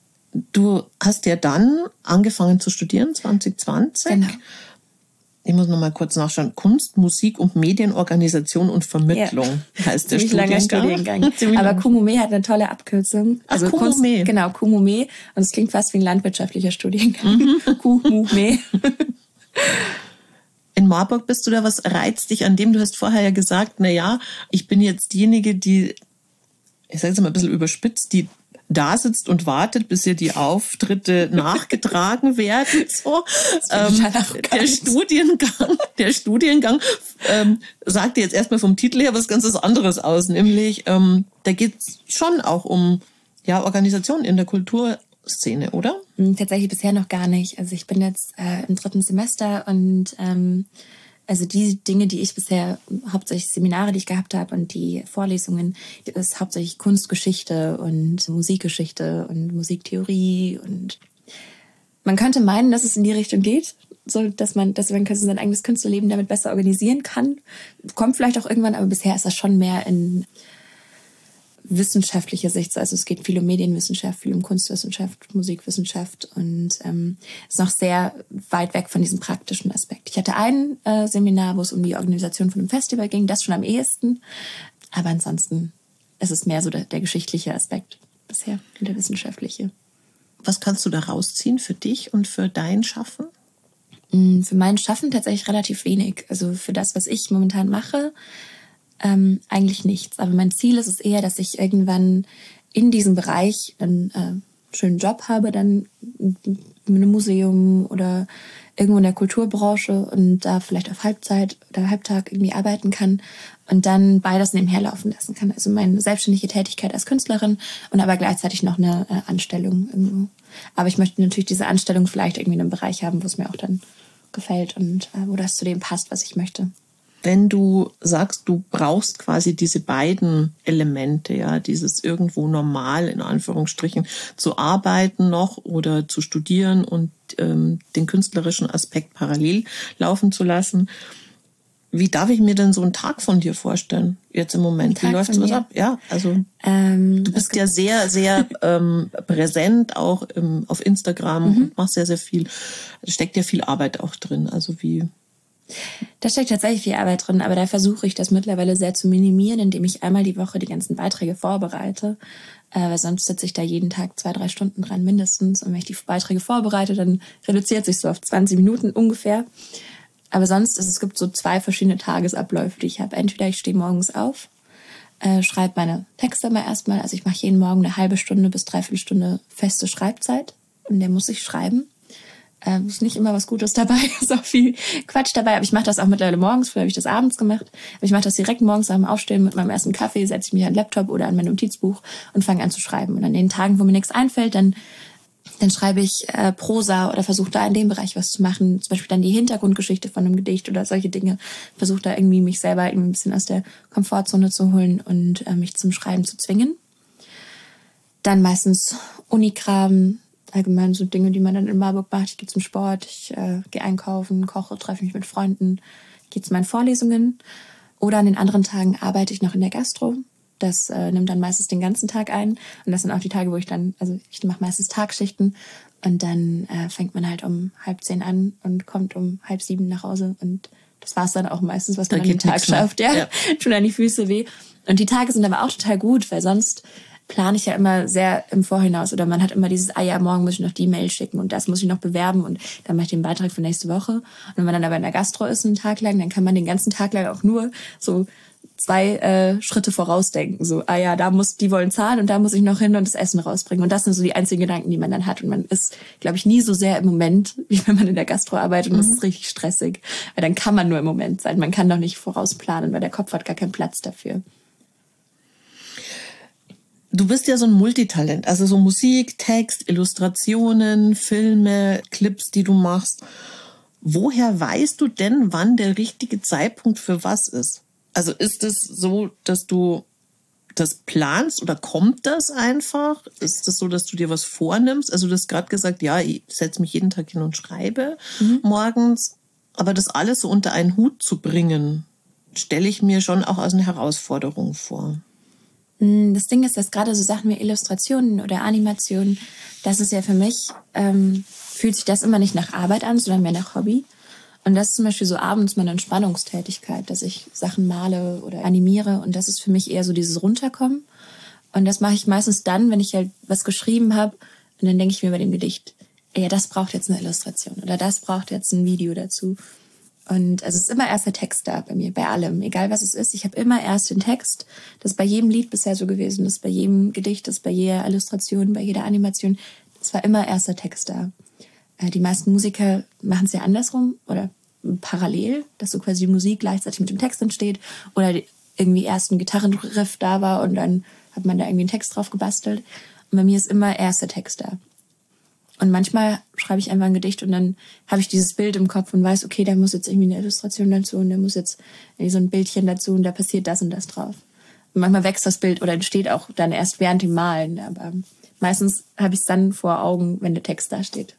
Du hast ja dann angefangen zu studieren, 2020. Genau. Ich muss noch mal kurz nachschauen. Kunst, Musik und Medienorganisation und Vermittlung heißt der Studiengang. Aber KUMUME hat eine tolle Abkürzung. Also KUMUME. Kunst, genau, KUMUME. Und es klingt fast wie ein landwirtschaftlicher Studiengang. KUMUME. In Marburg bist du da, was reizt dich an dem? Du hast vorher ja gesagt, na ja, ich bin jetzt diejenige, die, ich sage es mal ein bisschen überspitzt, die da sitzt und wartet, bis ihr die Auftritte nachgetragen werden. So. Der Studiengang sagt jetzt erstmal vom Titel her was ganz anderes aus, nämlich da geht es schon auch um Organisation in der Kulturszene, oder? Tatsächlich bisher noch gar nicht. Also ich bin jetzt im 3. Semester und also die Dinge, die ich bisher, hauptsächlich Seminare, die ich gehabt habe und die Vorlesungen, das ist hauptsächlich Kunstgeschichte und Musikgeschichte und Musiktheorie. Und man könnte meinen, dass es in die Richtung geht, so dass man sein eigenes Künstlerleben damit besser organisieren kann. Kommt vielleicht auch irgendwann, aber bisher ist das schon mehr in wissenschaftlicher Sicht. Also es geht viel um Medienwissenschaft, viel um Kunstwissenschaft, Musikwissenschaft und ist noch sehr weit weg von diesem praktischen Aspekt. Ich hatte ein Seminar, wo es um die Organisation von einem Festival ging, das schon am ehesten. Aber ansonsten ist es mehr so der geschichtliche Aspekt bisher und der wissenschaftliche. Was kannst du da rausziehen für dich und für dein Schaffen? Für mein Schaffen tatsächlich relativ wenig. Also für das, was ich momentan mache, eigentlich nichts. Aber mein Ziel ist es eher, dass ich irgendwann in diesem Bereich einen schönen Job habe, dann in einem Museum oder irgendwo in der Kulturbranche und da vielleicht auf Halbzeit oder Halbtag irgendwie arbeiten kann und dann beides nebenher laufen lassen kann. Also meine selbstständige Tätigkeit als Künstlerin und aber gleichzeitig noch eine Anstellung irgendwo. Aber ich möchte natürlich diese Anstellung vielleicht irgendwie in einem Bereich haben, wo es mir auch dann gefällt und wo das zu dem passt, was ich möchte. Wenn du sagst, du brauchst quasi diese beiden Elemente, ja, dieses irgendwo normal, in Anführungsstrichen, zu arbeiten noch oder zu studieren und den künstlerischen Aspekt parallel laufen zu lassen. Wie darf ich mir denn so einen Tag von dir vorstellen, jetzt im Moment? Wie läuft sowas ab? Ja, also du bist ja sehr, sehr präsent, auch auf Instagram und machst sehr, sehr viel. Da steckt ja viel Arbeit auch drin. Also wie... Da steckt tatsächlich viel Arbeit drin, aber da versuche ich das mittlerweile sehr zu minimieren, indem ich einmal die Woche die ganzen Beiträge vorbereite. Weil sonst sitze ich da jeden Tag 2-3 Stunden dran mindestens. Und wenn ich die Beiträge vorbereite, dann reduziert sich so auf 20 Minuten ungefähr. Aber sonst, es gibt so 2 verschiedene Tagesabläufe, die ich habe. Entweder ich stehe morgens auf, schreibe meine Texte mal erstmal. Also ich mache jeden Morgen eine halbe Stunde bis 3/4 Stunde feste Schreibzeit. Und der muss ich schreiben. Ist nicht immer was Gutes dabei, ist auch viel Quatsch dabei, aber ich mache das auch mittlerweile morgens, früher habe ich das abends gemacht, aber ich mache das direkt morgens nach dem Aufstehen mit meinem ersten Kaffee, setze ich mich an den Laptop oder an mein Notizbuch und fange an zu schreiben. Und an den Tagen, wo mir nichts einfällt, dann schreibe ich Prosa oder versuche da in dem Bereich was zu machen, zum Beispiel dann die Hintergrundgeschichte von einem Gedicht oder solche Dinge, versuche da irgendwie mich selber irgendwie ein bisschen aus der Komfortzone zu holen und mich zum Schreiben zu zwingen. Dann meistens Unikram, allgemein so Dinge, die man dann in Marburg macht. Ich gehe zum Sport, ich gehe einkaufen, koche, treffe mich mit Freunden, gehe zu meinen Vorlesungen. Oder an den anderen Tagen arbeite ich noch in der Gastro. Das nimmt dann meistens den ganzen Tag ein. Und das sind auch die Tage, wo ich mache meistens Tagschichten. Und dann fängt man halt um 6:30 an und kommt um 6:30 nach Hause. Und das war's dann auch meistens, was man an dem Tag schafft. Ja. Tun dann die Füße weh. Und die Tage sind aber auch total gut, weil sonst plane ich ja immer sehr im Vorhinaus oder man hat immer dieses, morgen muss ich noch die Mail schicken und das muss ich noch bewerben und dann mache ich den Beitrag für nächste Woche. Und wenn man dann aber in der Gastro ist einen Tag lang, dann kann man den ganzen Tag lang auch nur so 2 Schritte vorausdenken. So, die wollen zahlen und da muss ich noch hin und das Essen rausbringen. Und das sind so die einzigen Gedanken, die man dann hat. Und man ist, glaube ich, nie so sehr im Moment, wie wenn man in der Gastro arbeitet. Und das ist richtig stressig. Weil dann kann man nur im Moment sein. Man kann doch nicht vorausplanen, weil der Kopf hat gar keinen Platz dafür. Du bist ja so ein Multitalent, also so Musik, Text, Illustrationen, Filme, Clips, die du machst. Woher weißt du denn, wann der richtige Zeitpunkt für was ist? Also ist es so, dass du das planst oder kommt das einfach? Ist es so, dass du dir was vornimmst? Also du hast gerade gesagt, ja, ich setze mich jeden Tag hin und schreibe morgens. Aber das alles so unter einen Hut zu bringen, stelle ich mir schon auch als eine Herausforderung vor. Das Ding ist, dass gerade so Sachen wie Illustrationen oder Animationen, das ist ja für mich, fühlt sich das immer nicht nach Arbeit an, sondern mehr nach Hobby. Und das ist zum Beispiel so abends meine Entspannungstätigkeit, dass ich Sachen male oder animiere. Und das ist für mich eher so dieses Runterkommen. Und das mache ich meistens dann, wenn ich halt was geschrieben habe. Und dann denke ich mir bei dem Gedicht, das braucht jetzt eine Illustration oder das braucht jetzt ein Video dazu. Und es ist immer erst der Text da bei mir, bei allem, egal was es ist. Ich habe immer erst den Text. Das ist bei jedem Lied bisher so gewesen, das ist bei jedem Gedicht, das ist bei jeder Illustration, bei jeder Animation. Es war immer erst der Text da. Die meisten Musiker machen es ja andersrum oder parallel, dass so quasi die Musik gleichzeitig mit dem Text entsteht oder irgendwie erst ein Gitarrenriff da war und dann hat man da irgendwie einen Text drauf gebastelt. Und bei mir ist immer erst der Text da. Und manchmal schreibe ich einfach ein Gedicht und dann habe ich dieses Bild im Kopf und weiß, okay, da muss jetzt irgendwie eine Illustration dazu und da muss jetzt irgendwie so ein Bildchen dazu und da passiert das und das drauf. Und manchmal wächst das Bild oder entsteht auch dann erst während dem Malen. Aber meistens habe ich es dann vor Augen, wenn der Text da steht.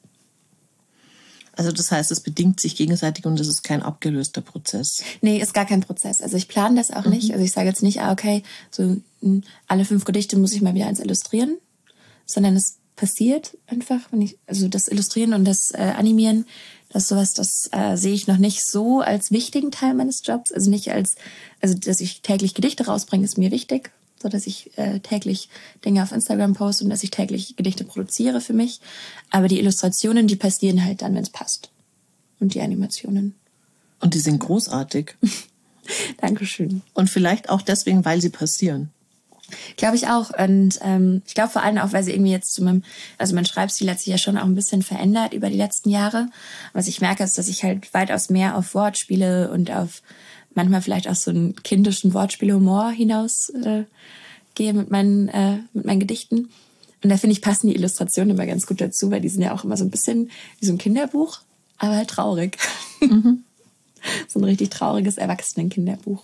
Also das heißt, es bedingt sich gegenseitig und es ist kein abgelöster Prozess. Nee, ist gar kein Prozess. Also ich plane das auch nicht. Also ich sage jetzt nicht, okay, so alle 5 Gedichte muss ich mal wieder eins illustrieren, sondern es passiert einfach, also das Illustrieren und das Animieren, das ist sowas, das sehe ich noch nicht so als wichtigen Teil meines Jobs. Also nicht dass ich täglich Gedichte rausbringe, ist mir wichtig, so dass ich täglich Dinge auf Instagram poste und dass ich täglich Gedichte produziere für mich. Aber die Illustrationen, die passieren halt dann, wenn es passt. Und die Animationen. Und die sind großartig. Dankeschön. Und vielleicht auch deswegen, weil sie passieren. Glaube ich auch. Und ich glaube vor allem auch, weil sie irgendwie jetzt mein Schreibstil hat sich ja schon auch ein bisschen verändert über die letzten Jahre. Was ich merke, ist, dass ich halt weitaus mehr auf Wortspiele und auf manchmal vielleicht auch so einen kindischen Wortspielhumor hinaus gehe mit meinen Gedichten. Und da finde ich, passen die Illustrationen immer ganz gut dazu, weil die sind ja auch immer so ein bisschen wie so ein Kinderbuch, aber halt traurig. So ein richtig trauriges Erwachsenen-Kinderbuch.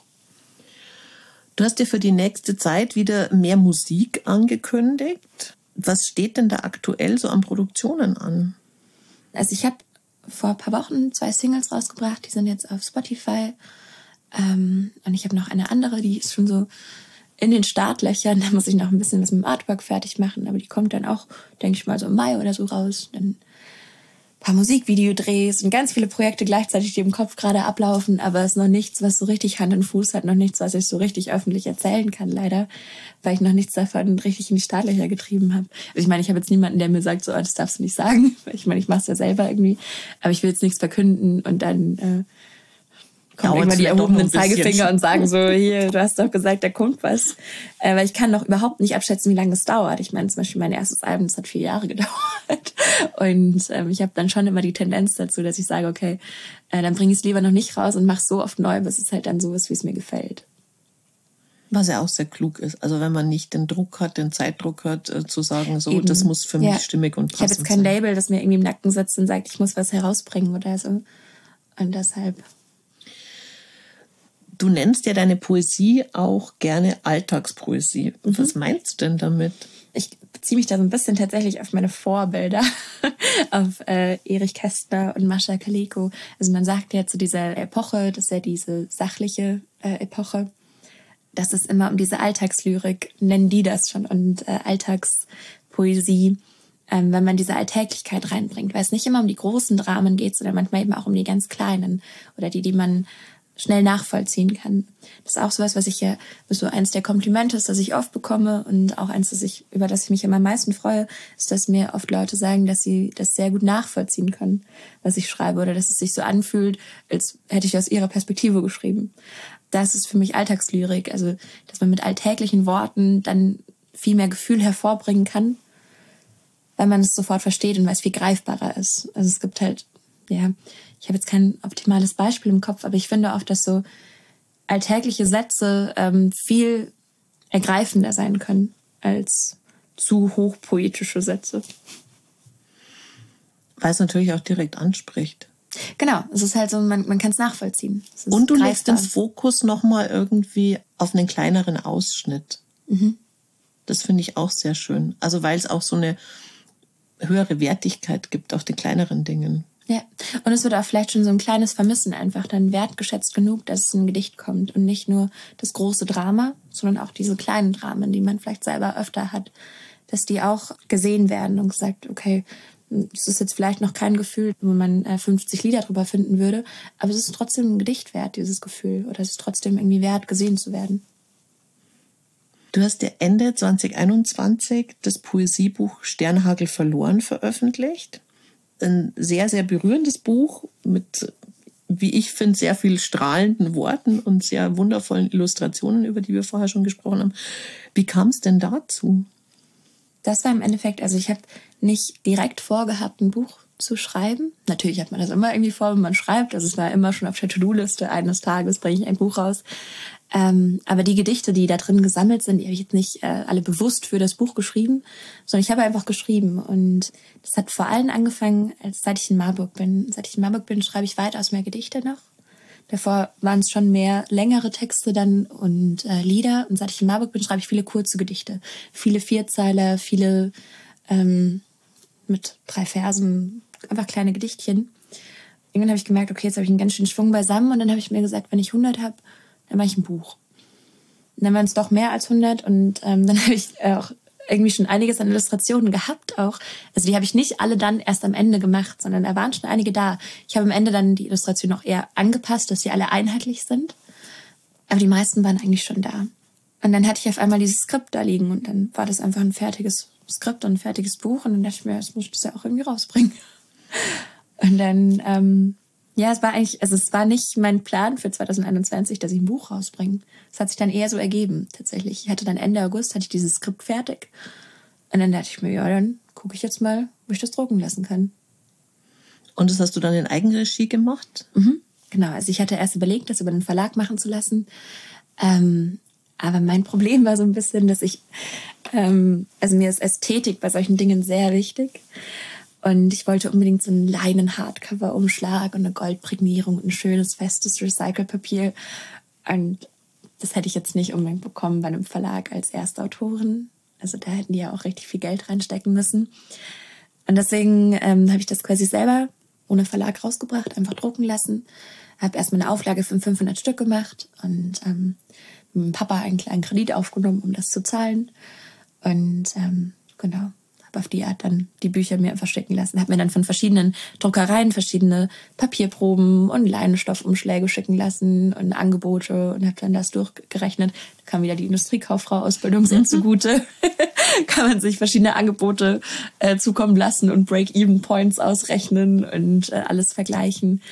Du hast dir für die nächste Zeit wieder mehr Musik angekündigt. Was steht denn da aktuell so an Produktionen an? Also ich habe vor ein paar Wochen 2 Singles rausgebracht, die sind jetzt auf Spotify. Und ich habe noch eine andere, die ist schon so in den Startlöchern. Da muss ich noch ein bisschen was mit dem Artwork fertig machen, aber die kommt dann auch, denke ich mal, so im Mai oder so raus. Dann ein paar Musikvideodrehs und ganz viele Projekte gleichzeitig, die im Kopf gerade ablaufen, aber es ist noch nichts, was so richtig Hand und Fuß hat, noch nichts, was ich so richtig öffentlich erzählen kann, leider, weil ich noch nichts davon richtig in die Startlöcher getrieben habe. Also ich meine, ich habe jetzt niemanden, der mir sagt, so, das darfst du nicht sagen. Ich meine, ich mache es ja selber irgendwie, aber ich will jetzt nichts verkünden und dann kommen irgendwann die erhobenen Zeigefinger und sagen so, hier, du hast doch gesagt, da kommt was. Weil ich kann noch überhaupt nicht abschätzen, wie lange es dauert. Ich meine, zum Beispiel mein erstes Album, das hat 4 Jahre gedauert. Und ich habe dann schon immer die Tendenz dazu, dass ich sage, okay, dann bringe ich es lieber noch nicht raus und mache es so oft neu, bis es halt dann so ist, wie es mir gefällt. Was ja auch sehr klug ist. Also wenn man nicht den Druck hat, den Zeitdruck hat, zu sagen, so, eben. Das muss für mich stimmig und passend sein. Ich habe jetzt kein Label, das mir irgendwie im Nacken sitzt und sagt, ich muss was herausbringen oder so. Und deshalb... Du nennst ja deine Poesie auch gerne Alltagspoesie. Was meinst du denn damit? Ich beziehe mich da so ein bisschen tatsächlich auf meine Vorbilder, auf Erich Kästner und Mascha Kaleko. Also man sagt ja zu dieser Epoche, das ist ja diese sachliche Epoche, dass es immer um diese Alltagslyrik, nennen die das schon, und Alltagspoesie, wenn man diese Alltäglichkeit reinbringt, weil es nicht immer um die großen Dramen geht, sondern manchmal eben auch um die ganz kleinen oder die man schnell nachvollziehen kann. Das ist auch sowas, was ich ja, so eins der Komplimente ist, das ich oft bekomme und auch eins, über das ich mich immer am meisten freue, ist, dass mir oft Leute sagen, dass sie das sehr gut nachvollziehen können, was ich schreibe, oder dass es sich so anfühlt, als hätte ich aus ihrer Perspektive geschrieben. Das ist für mich Alltagslyrik, also dass man mit alltäglichen Worten dann viel mehr Gefühl hervorbringen kann, weil man es sofort versteht und weil es viel greifbarer ist. Also es gibt halt, ja, ich habe jetzt kein optimales Beispiel im Kopf, aber ich finde oft, dass so alltägliche Sätze viel ergreifender sein können als zu hochpoetische Sätze. Weil es natürlich auch direkt anspricht. Genau, es ist halt so, man kann es nachvollziehen. Und du legst den Fokus nochmal irgendwie auf einen kleineren Ausschnitt. Mhm. Das finde ich auch sehr schön. Also weil es auch so eine höhere Wertigkeit gibt auf den kleineren Dingen. Ja, und es wird auch vielleicht schon so ein kleines Vermissen einfach dann wertgeschätzt genug, dass es in ein Gedicht kommt und nicht nur das große Drama, sondern auch diese kleinen Dramen, die man vielleicht selber öfter hat, dass die auch gesehen werden und gesagt, okay, das ist jetzt vielleicht noch kein Gefühl, wo man 50 Lieder drüber finden würde, aber es ist trotzdem ein Gedicht wert, dieses Gefühl, oder es ist trotzdem irgendwie wert, gesehen zu werden. Du hast ja Ende 2021 das Poesiebuch Sternhagel verloren veröffentlicht. Ein sehr, sehr berührendes Buch mit, wie ich finde, sehr viel strahlenden Worten und sehr wundervollen Illustrationen, über die wir vorher schon gesprochen haben. Wie kam es denn dazu? Das war im Endeffekt, also ich habe nicht direkt vorgehabt, ein Buch zu schreiben. Natürlich hat man das immer irgendwie vor, wenn man schreibt. Also es war immer schon auf der To-Do-Liste, eines Tages bringe ich ein Buch raus. Aber die Gedichte, die da drin gesammelt sind, die habe ich jetzt nicht alle bewusst für das Buch geschrieben, sondern ich habe einfach geschrieben. Und das hat vor allem angefangen, seit ich in Marburg bin. Seit ich in Marburg bin, schreibe ich weitaus mehr Gedichte noch. Davor waren es schon mehr längere Texte dann und Lieder. Und seit ich in Marburg bin, schreibe ich viele kurze Gedichte. Viele Vierzeiler, viele mit 3 Versen, einfach kleine Gedichtchen. Irgendwann habe ich gemerkt, okay, jetzt habe ich einen ganz schönen Schwung beisammen. Und dann habe ich mir gesagt, wenn ich 100 habe, dann mache ich ein Buch. Und dann waren es doch mehr als 100 und dann habe ich auch irgendwie schon einiges an Illustrationen gehabt auch. Also die habe ich nicht alle dann erst am Ende gemacht, sondern da waren schon einige da. Ich habe am Ende dann die Illustration auch eher angepasst, dass sie alle einheitlich sind. Aber die meisten waren eigentlich schon da. Und dann hatte ich auf einmal dieses Skript da liegen und dann war das einfach ein fertiges Skript und ein fertiges Buch und dann dachte ich mir, jetzt muss ich das ja auch irgendwie rausbringen. Und dann ja, es war nicht mein Plan für 2021, dass ich ein Buch rausbringe. Es hat sich dann eher so ergeben, tatsächlich. Ich hatte dann Ende August, hatte ich dieses Skript fertig. Und dann dachte ich mir, ja, dann gucke ich jetzt mal, wo ich das drucken lassen kann. Und das hast du dann in Eigenregie gemacht? Mhm, genau, also ich hatte erst überlegt, das über den Verlag machen zu lassen. Aber mein Problem war so ein bisschen, dass also mir ist Ästhetik bei solchen Dingen sehr wichtig. Und ich wollte unbedingt so einen Leinen-Hardcover-Umschlag und eine Goldprägnierung und ein schönes, festes Recycle-Papier. Und das hätte ich jetzt nicht unbedingt bekommen bei einem Verlag als erste Autorin. Also da hätten die ja auch richtig viel Geld reinstecken müssen. Und deswegen habe ich das quasi selber ohne Verlag rausgebracht, einfach drucken lassen. Habe erstmal eine Auflage von 500 Stück gemacht und mit meinem Papa einen kleinen Kredit aufgenommen, um das zu zahlen. Und genau, habe auf die Art dann die Bücher mir einfach schicken lassen. Habe mir dann von verschiedenen Druckereien verschiedene Papierproben und Leinenstoffumschläge schicken lassen und Angebote und habe dann das durchgerechnet. Da kam wieder die Industriekauffrau-Ausbildung sehr zugute. Kann man sich verschiedene Angebote zukommen lassen und Break-Even-Points ausrechnen und alles vergleichen.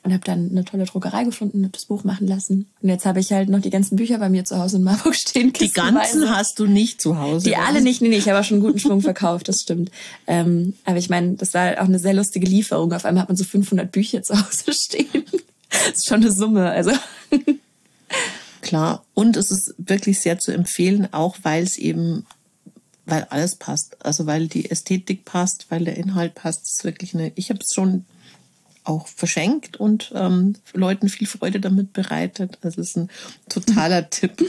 und habe dann eine tolle Druckerei gefunden, habe das Buch machen lassen. Und jetzt habe ich halt noch die ganzen Bücher bei mir zu Hause in Marburg stehen. Die ganzen hast du nicht zu Hause? Die alle nicht, nee, ich habe auch schon einen guten Schwung verkauft, das stimmt. Aber ich meine, das war auch eine sehr lustige Lieferung. Auf einmal hat man so 500 Bücher zu Hause stehen. Das ist schon eine Summe, also... Klar, und es ist wirklich sehr zu empfehlen, auch weil alles passt. Also weil die Ästhetik passt, weil der Inhalt passt. Es ist wirklich ich habe es schon auch verschenkt und Leuten viel Freude damit bereitet. Also es ist ein totaler Tipp.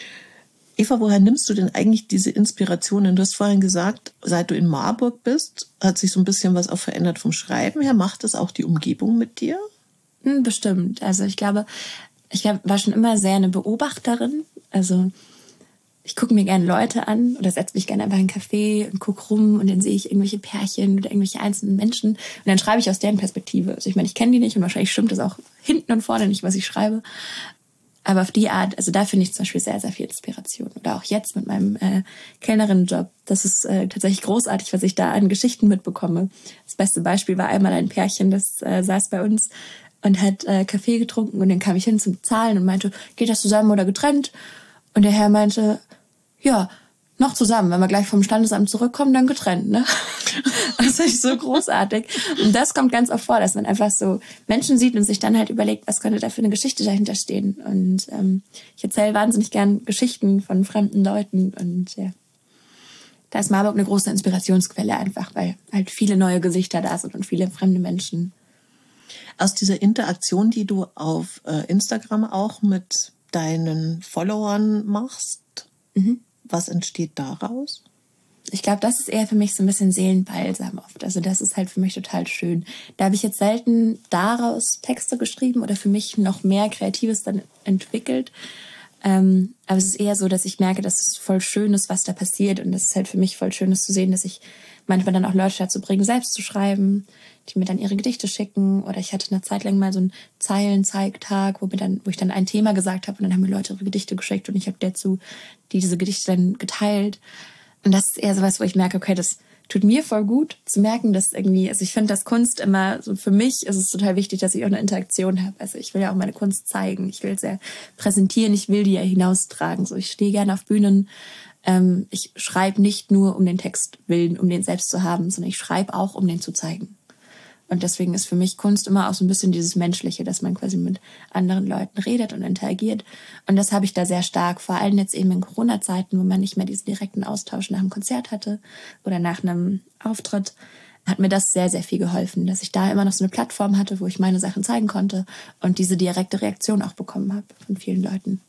Eva, woher nimmst du denn eigentlich diese Inspirationen? Du hast vorhin gesagt, seit du in Marburg bist, hat sich so ein bisschen was auch verändert vom Schreiben her. Macht das auch die Umgebung mit dir? Bestimmt. Also ich glaube, war schon immer sehr eine Beobachterin. Also ich gucke mir gerne Leute an oder setze mich gerne einfach in einen Café und gucke rum und dann sehe ich irgendwelche Pärchen oder irgendwelche einzelnen Menschen und dann schreibe ich aus deren Perspektive. Also ich meine, ich kenne die nicht und wahrscheinlich stimmt das auch hinten und vorne nicht, was ich schreibe. Aber auf die Art, also da finde ich zum Beispiel sehr, sehr viel Inspiration. Oder auch jetzt mit meinem Kellnerinnenjob. Das ist tatsächlich großartig, was ich da an Geschichten mitbekomme. Das beste Beispiel war einmal ein Pärchen, das saß bei uns und hat Kaffee getrunken und dann kam ich hin zum Zahlen und meinte, geht das zusammen oder getrennt? Und der Herr meinte, ja, noch zusammen. Wenn wir gleich vom Standesamt zurückkommen, dann getrennt, ne? Das finde ich so großartig. Und das kommt ganz oft vor, dass man einfach so Menschen sieht und sich dann halt überlegt, was könnte da für eine Geschichte dahinter stehen. Und ich erzähle wahnsinnig gern Geschichten von fremden Leuten und ja. Da ist Marburg eine große Inspirationsquelle einfach, weil halt viele neue Gesichter da sind und viele fremde Menschen. Aus dieser Interaktion, die du auf Instagram auch mit deinen Followern machst, was entsteht daraus? Ich glaube, das ist eher für mich so ein bisschen Seelenbalsam oft. Also das ist halt für mich total schön. Da habe ich jetzt selten daraus Texte geschrieben oder für mich noch mehr Kreatives dann entwickelt. Aber es ist eher so, dass ich merke, dass es voll schön ist, was da passiert. Und das ist halt für mich voll schön, ist zu sehen, dass ich manchmal dann auch Leute dazu bringe, selbst zu schreiben, die mir dann ihre Gedichte schicken. Oder ich hatte eine Zeit lang mal so einen Zeilenzeigtag, wo ich dann ein Thema gesagt habe und dann haben mir Leute ihre Gedichte geschickt und ich habe diese Gedichte dann geteilt. Und das ist eher sowas, wo ich merke, okay, das tut mir voll gut zu merken, dass irgendwie, also ich finde, dass Kunst immer, so für mich ist es total wichtig, dass ich auch eine Interaktion habe. Also ich will ja auch meine Kunst zeigen, ich will sehr präsentieren, ich will die ja hinaustragen. So, ich stehe gerne auf Bühnen. Ich schreibe nicht nur um den Text willen, um den selbst zu haben, sondern ich schreibe auch, um den zu zeigen. Und deswegen ist für mich Kunst immer auch so ein bisschen dieses Menschliche, dass man quasi mit anderen Leuten redet und interagiert. Und das habe ich da sehr stark, vor allem jetzt eben in Corona-Zeiten, wo man nicht mehr diesen direkten Austausch nach einem Konzert hatte oder nach einem Auftritt, hat mir das sehr, sehr viel geholfen, dass ich da immer noch so eine Plattform hatte, wo ich meine Sachen zeigen konnte und diese direkte Reaktion auch bekommen habe von vielen Leuten.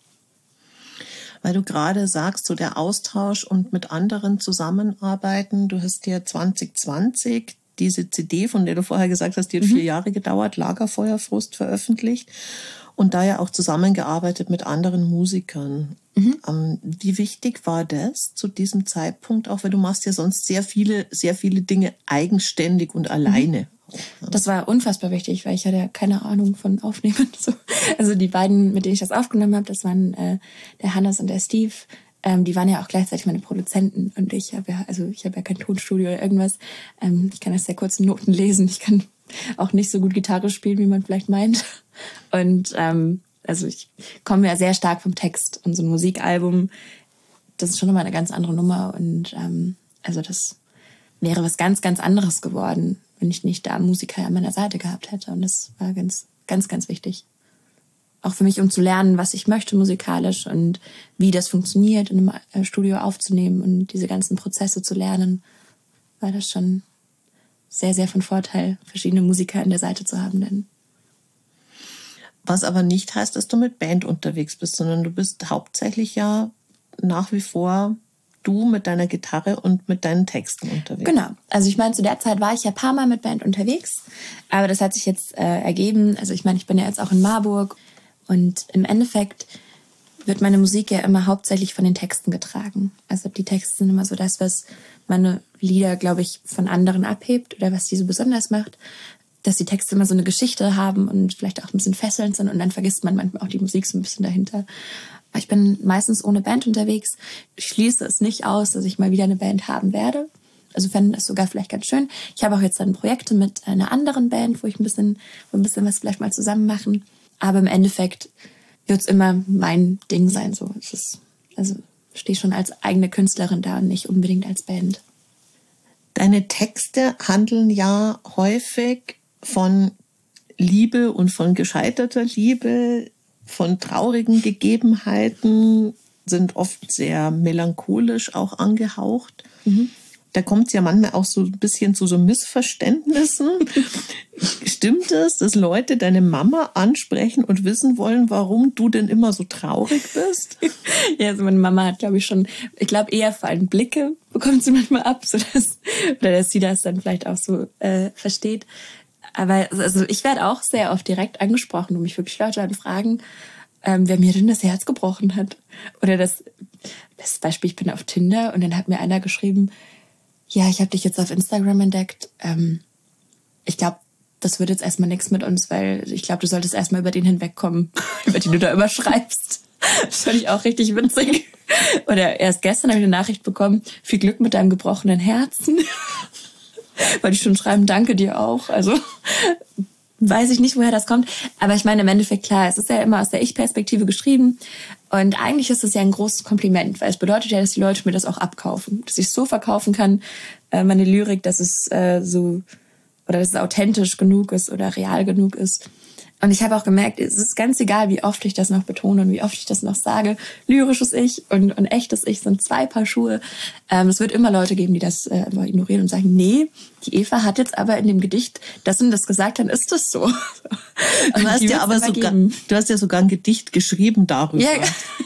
Weil du gerade sagst, so der Austausch und mit anderen zusammenarbeiten. Du hast dir 2020 diese CD, von der du vorher gesagt hast, die hat 4 Jahre gedauert, Lagerfeuerfrust, veröffentlicht und da ja auch zusammengearbeitet mit anderen Musikern. Wie wichtig war das zu diesem Zeitpunkt auch, weil du machst ja sonst sehr viele Dinge eigenständig und alleine. Das war unfassbar wichtig, weil ich hatte ja keine Ahnung von Aufnehmen. Also die beiden, mit denen ich das aufgenommen habe, das waren der Hannes und der Steve. Die waren ja auch gleichzeitig meine Produzenten und ich habe ja kein Tonstudio oder irgendwas. Ich kann das sehr kurzen Noten lesen. Ich kann auch nicht so gut Gitarre spielen, wie man vielleicht meint. Und also ich komme ja sehr stark vom Text und so ein Musikalbum, das ist schon nochmal eine ganz andere Nummer und also das wäre was ganz, ganz anderes geworden, wenn ich nicht da Musiker an meiner Seite gehabt hätte. Und das war ganz, ganz, ganz wichtig. Auch für mich, um zu lernen, was ich möchte musikalisch und wie das funktioniert, in einem Studio aufzunehmen und diese ganzen Prozesse zu lernen, war das schon sehr, sehr von Vorteil, verschiedene Musiker an der Seite zu haben. Denn was aber nicht heißt, dass du mit Band unterwegs bist, sondern du bist hauptsächlich ja nach wie vor du mit deiner Gitarre und mit deinen Texten unterwegs. Genau. Also ich meine, zu der Zeit war ich ja ein paar Mal mit Band unterwegs, aber das hat sich jetzt ergeben. Also ich meine, ich bin ja jetzt auch in Marburg und im Endeffekt wird meine Musik ja immer hauptsächlich von den Texten getragen. Also die Texte sind immer so das, was meine Lieder, glaube ich, von anderen abhebt oder was die so besonders macht, dass die Texte immer so eine Geschichte haben und vielleicht auch ein bisschen fesselnd sind und dann vergisst man manchmal auch die Musik so ein bisschen dahinter. Ich bin meistens ohne Band unterwegs. Ich schließe es nicht aus, dass ich mal wieder eine Band haben werde. Also fänden das sogar vielleicht ganz schön. Ich habe auch jetzt dann Projekte mit einer anderen Band, wo ich ein bisschen was vielleicht mal zusammen machen. Aber im Endeffekt wird es immer mein Ding sein. So. Also stehe schon als eigene Künstlerin da und nicht unbedingt als Band. Deine Texte handeln ja häufig von Liebe und von gescheiterter Liebe, von traurigen Gegebenheiten, sind oft sehr melancholisch auch angehaucht. Da kommt es ja manchmal auch so ein bisschen zu so Missverständnissen. Stimmt es, dass Leute deine Mama ansprechen und wissen wollen, warum du denn immer so traurig bist? Ja, also meine Mama hat, glaube ich, eher vor allem Blicke bekommt sie manchmal ab, dass sie das dann vielleicht auch so versteht. Aber also ich werde auch sehr oft direkt angesprochen, wo mich wirklich Leute dann fragen, wer mir denn das Herz gebrochen hat. Oder das Beispiel, ich bin auf Tinder und dann hat mir einer geschrieben, ja, ich habe dich jetzt auf Instagram entdeckt. Ich glaube, das wird jetzt erstmal nichts mit uns, weil ich glaube, du solltest erstmal über den hinwegkommen, über den du da immer schreibst. Das fand ich auch richtig witzig. Oder erst gestern habe ich eine Nachricht bekommen, viel Glück mit deinem gebrochenen Herzen. Weil die schon schreiben, danke dir auch. Also weiß ich nicht, woher das kommt. Aber ich meine, im Endeffekt, klar, es ist ja immer aus der Ich-Perspektive geschrieben. Und eigentlich ist es ja ein großes Kompliment, weil es bedeutet ja, dass die Leute mir das auch abkaufen. Dass ich es so verkaufen kann, meine Lyrik, dass es dass es authentisch genug ist oder real genug ist. Und ich habe auch gemerkt, es ist ganz egal, wie oft ich das noch betone und wie oft ich das noch sage. Lyrisches Ich und echtes Ich sind 2 Paar Schuhe. Es wird immer Leute geben, die das ignorieren und sagen, nee, die Eva hat jetzt aber in dem Gedicht das und das gesagt, dann ist das so. Du hast ja sogar ein Gedicht geschrieben darüber. Ja,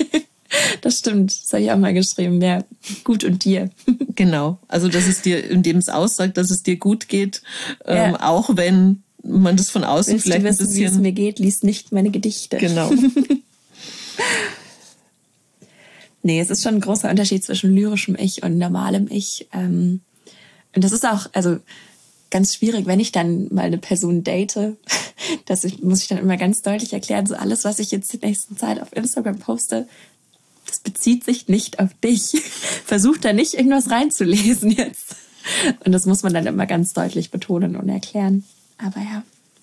das stimmt. Das habe ich auch mal geschrieben. Ja, gut und dir. Genau. Also, dass es dir, indem es aussagt, dass es dir gut geht, auch wenn man das von außen willst vielleicht du wissen, ein bisschen... wie es mir geht, liest nicht meine Gedichte. Genau. Nee, es ist schon ein großer Unterschied zwischen lyrischem Ich und normalem Ich. Und das ist auch ganz schwierig, wenn ich dann mal eine Person date. Muss ich dann immer ganz deutlich erklären, so alles, was ich jetzt in der nächsten Zeit auf Instagram poste, das bezieht sich nicht auf dich. Versuch da nicht irgendwas reinzulesen jetzt. Und das muss man dann immer ganz deutlich betonen und erklären. Aber ja.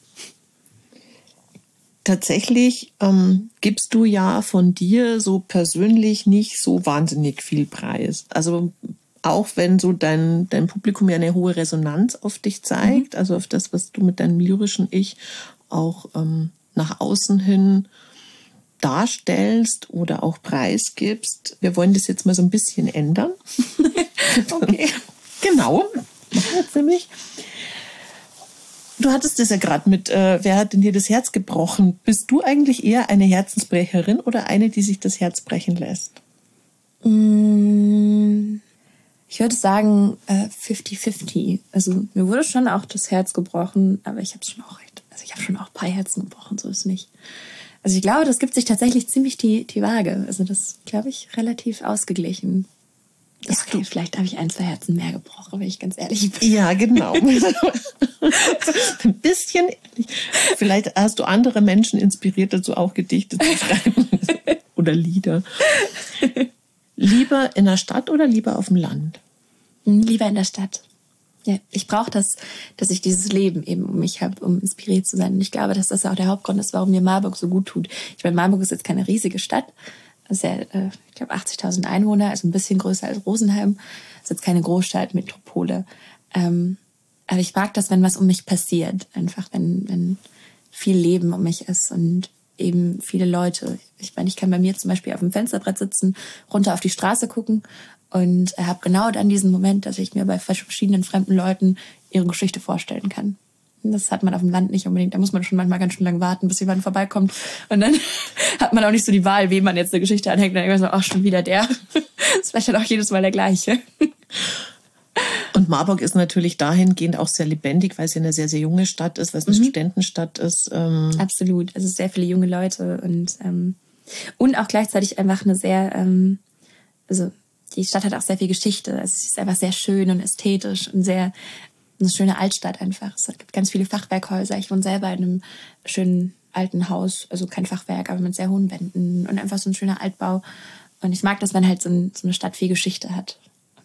Tatsächlich gibst du ja von dir so persönlich nicht so wahnsinnig viel Preis. Also auch wenn so dein Publikum ja eine hohe Resonanz auf dich zeigt, also auf das, was du mit deinem lyrischen Ich auch nach außen hin darstellst oder auch preisgibst. Wir wollen das jetzt mal so ein bisschen ändern. Okay. Genau. Machen wir jetzt nämlich. Du hattest das ja gerade mit, wer hat denn dir das Herz gebrochen? Bist du eigentlich eher eine Herzensbrecherin oder eine, die sich das Herz brechen lässt? Ich würde sagen 50-50. Also mir wurde schon auch das Herz gebrochen, aber ich habe schon auch recht. Also ich habe schon auch ein paar Herzen gebrochen, so ist es nicht. Also ich glaube, das gibt sich tatsächlich ziemlich die Waage. Also das glaube ich relativ ausgeglichen. Ja, okay, vielleicht habe ich 1, 2 Herzen mehr gebrochen, wenn ich ganz ehrlich bin. Ja, genau. Ein bisschen ehrlich. Vielleicht hast du andere Menschen inspiriert, dazu auch Gedichte zu schreiben. Oder Lieder. Lieber in der Stadt oder lieber auf dem Land? Lieber in der Stadt. Ja, ich brauche das, dass ich dieses Leben eben um mich habe, um inspiriert zu sein. Und ich glaube, dass das auch der Hauptgrund ist, warum mir Marburg so gut tut. Ich meine, Marburg ist jetzt keine riesige Stadt. Das ist ja, ich glaube, 80.000 Einwohner, also ein bisschen größer als Rosenheim. Das ist jetzt keine Großstadt, Metropole. Aber ich mag das, wenn was um mich passiert. Einfach, wenn viel Leben um mich ist und eben viele Leute. Ich meine, ich kann bei mir zum Beispiel auf dem Fensterbrett sitzen, runter auf die Straße gucken und habe genau dann diesen Moment, dass ich mir bei verschiedenen fremden Leuten ihre Geschichte vorstellen kann. Das hat man auf dem Land nicht unbedingt. Da muss man schon manchmal ganz schön lange warten, bis jemand vorbeikommt. Und dann hat man auch nicht so die Wahl, wem man jetzt eine Geschichte anhängt. Dann denkt man so, ach, schon wieder der. Das ist vielleicht dann auch jedes Mal der gleiche. Und Marburg ist natürlich dahingehend auch sehr lebendig, weil es ja eine sehr, sehr junge Stadt ist, weil es eine Studentenstadt ist. Absolut. Also sehr viele junge Leute und auch gleichzeitig einfach eine sehr, also die Stadt hat auch sehr viel Geschichte. Also es ist einfach sehr schön und ästhetisch und sehr eine schöne Altstadt einfach. Es gibt ganz viele Fachwerkhäuser. Ich wohne selber in einem schönen alten Haus, also kein Fachwerk, aber mit sehr hohen Wänden und einfach so ein schöner Altbau. Und ich mag das, wenn halt so eine Stadt viel Geschichte hat.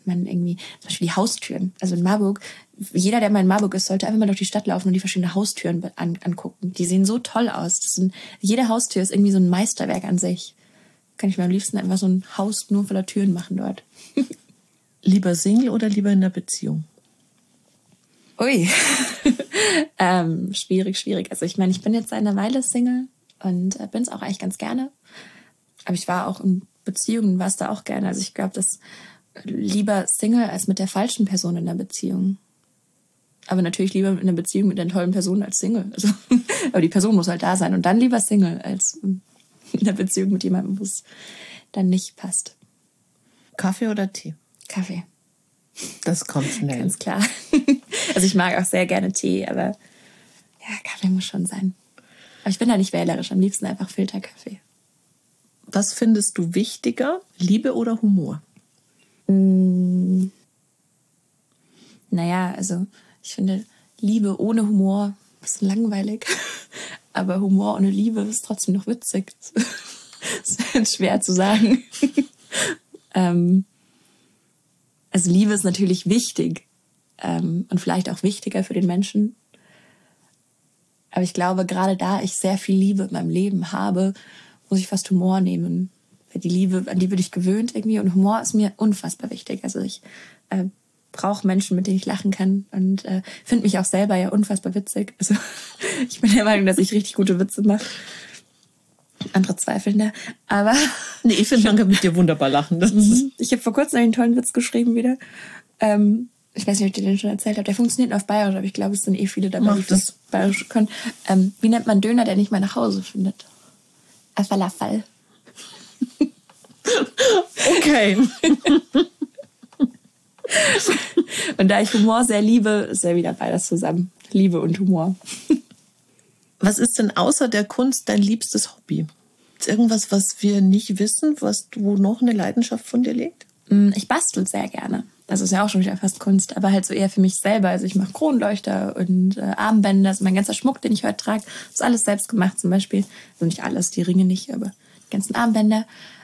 man irgendwie, zum Beispiel die Haustüren. Also in Marburg, jeder, der mal in Marburg ist, sollte einfach mal durch die Stadt laufen und die verschiedenen Haustüren angucken. Die sehen so toll aus. Jede Haustür ist irgendwie so ein Meisterwerk an sich. Kann ich mir am liebsten einfach so ein Haus nur voller Türen machen dort. Lieber Single oder lieber in einer Beziehung? Ui. Schwierig. Also ich meine, ich bin jetzt seit einer Weile Single und bin es auch eigentlich ganz gerne. Aber ich war auch in Beziehungen, war es da auch gerne. Also ich glaube, dass lieber Single als mit der falschen Person in der Beziehung. Aber natürlich lieber in einer Beziehung mit einer tollen Person als Single. Also, aber die Person muss halt da sein. Und dann lieber Single als in einer Beziehung mit jemandem, wo es dann nicht passt. Kaffee oder Tee? Kaffee. Das kommt schnell. Ganz klar. Also ich mag auch sehr gerne Tee, aber ja, Kaffee muss schon sein. Aber ich bin da nicht wählerisch. Am liebsten einfach Filterkaffee. Was findest du wichtiger, Liebe oder Humor? Naja, also ich finde Liebe ohne Humor ein bisschen langweilig. Aber Humor ohne Liebe ist trotzdem noch witzig. Das ist schwer zu sagen. Also Liebe ist natürlich wichtig und vielleicht auch wichtiger für den Menschen. Aber ich glaube, gerade da ich sehr viel Liebe in meinem Leben habe, muss ich fast Humor nehmen. Weil die Liebe, an die bin ich gewöhnt irgendwie und Humor ist mir unfassbar wichtig. Also ich brauche Menschen, mit denen ich lachen kann und finde mich auch selber ja unfassbar witzig. Also ich bin der Meinung, dass ich richtig gute Witze mache. Andere zweifeln da. Aber nee, ich finde, man kann mit dir wunderbar lachen. Ich habe vor kurzem einen tollen Witz geschrieben wieder. Ich weiß nicht, ob ich dir den schon erzählt habe. Der funktioniert nur auf Bayerisch, aber ich glaube, es sind viele dabei, die das Bayerisch können. Wie nennt man Döner, der nicht mehr nach Hause findet? A Falafel. Okay. Und da ich Humor sehr liebe, ist ja wieder beides zusammen. Liebe und Humor. Was ist denn außer der Kunst dein liebstes Hobby? Ist irgendwas, was wir nicht wissen, wo noch eine Leidenschaft von dir liegt? Ich bastel sehr gerne. Das ist ja auch schon wieder fast Kunst, aber halt so eher für mich selber. Also ich mache Kronleuchter und Armbänder. Also mein ganzer Schmuck, den ich heute trage, ist alles selbst gemacht zum Beispiel. Also nicht alles, die Ringe nicht, aber die ganzen Armbänder.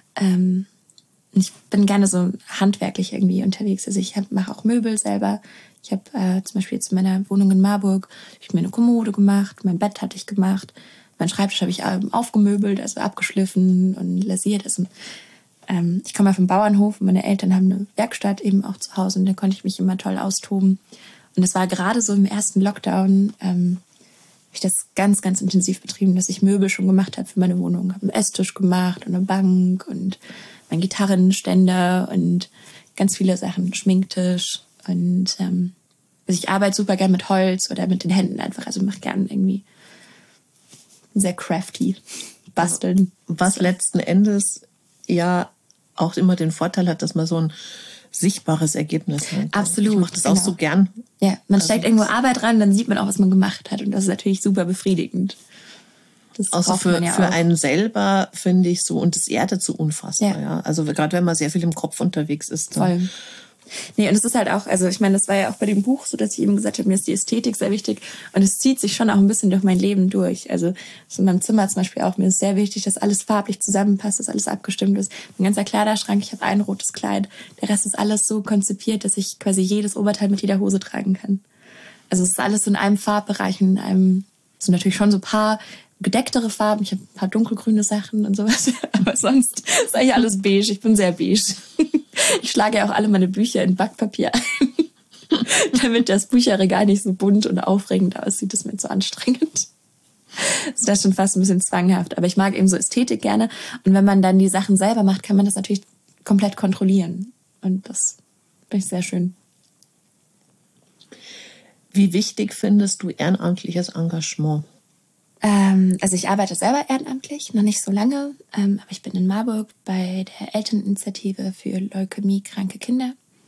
Ich bin gerne so handwerklich irgendwie unterwegs. Also ich mache auch Möbel selber. Ich habe zum Beispiel jetzt in meiner Wohnung in Marburg ich mir eine Kommode gemacht, mein Bett hatte ich gemacht, meinen Schreibtisch habe ich aufgemöbelt, also abgeschliffen und lasiert. Also, ich komme ja vom Bauernhof und meine Eltern haben eine Werkstatt eben auch zu Hause und da konnte ich mich immer toll austoben. Und das war gerade so im ersten Lockdown, habe ich das ganz, ganz intensiv betrieben, dass ich Möbel schon gemacht habe für meine Wohnung. Ich habe einen Esstisch gemacht und eine Bank und meinen Gitarrenständer und ganz viele Sachen, Schminktisch. Und also ich arbeite super gern mit Holz oder mit den Händen einfach. Also mache gern irgendwie sehr crafty basteln. Was letzten Endes ja auch immer den Vorteil hat, dass man so ein sichtbares Ergebnis hat. Absolut. Ich mache das auch so gern. Ja, man steckt irgendwo Arbeit rein, dann sieht man auch, was man gemacht hat. Und das ist natürlich super befriedigend. Das außer für einen selber, finde ich so, und das erdet so unfassbar. Ja. Also gerade wenn man sehr viel im Kopf unterwegs ist. Voll. Nee, und es ist halt auch, also ich meine, das war ja auch bei dem Buch so, dass ich eben gesagt habe, mir ist die Ästhetik sehr wichtig und es zieht sich schon auch ein bisschen durch mein Leben durch. Also so in meinem Zimmer zum Beispiel auch, mir ist sehr wichtig, dass alles farblich zusammenpasst, dass alles abgestimmt ist. Mein ganzer Kleiderschrank, ich habe ein rotes Kleid, der Rest ist alles so konzipiert, dass ich quasi jedes Oberteil mit jeder Hose tragen kann. Also es ist alles so in einem Farbbereich, in einem, so natürlich schon so ein paar gedecktere Farben, ich habe ein paar dunkelgrüne Sachen und sowas, aber sonst ist eigentlich alles beige, ich bin sehr beige. Ich schlage ja auch alle meine Bücher in Backpapier ein, damit das Bücherregal nicht so bunt und aufregend aussieht, das ist mir zu anstrengend. Das ist schon fast ein bisschen zwanghaft, aber ich mag eben so Ästhetik gerne und wenn man dann die Sachen selber macht, kann man das natürlich komplett kontrollieren und das finde ich sehr schön. Wie wichtig findest du ehrenamtliches Engagement? Also ich arbeite selber ehrenamtlich, noch nicht so lange, aber ich bin in Marburg bei der Elterninitiative für leukämiekranke Kinder.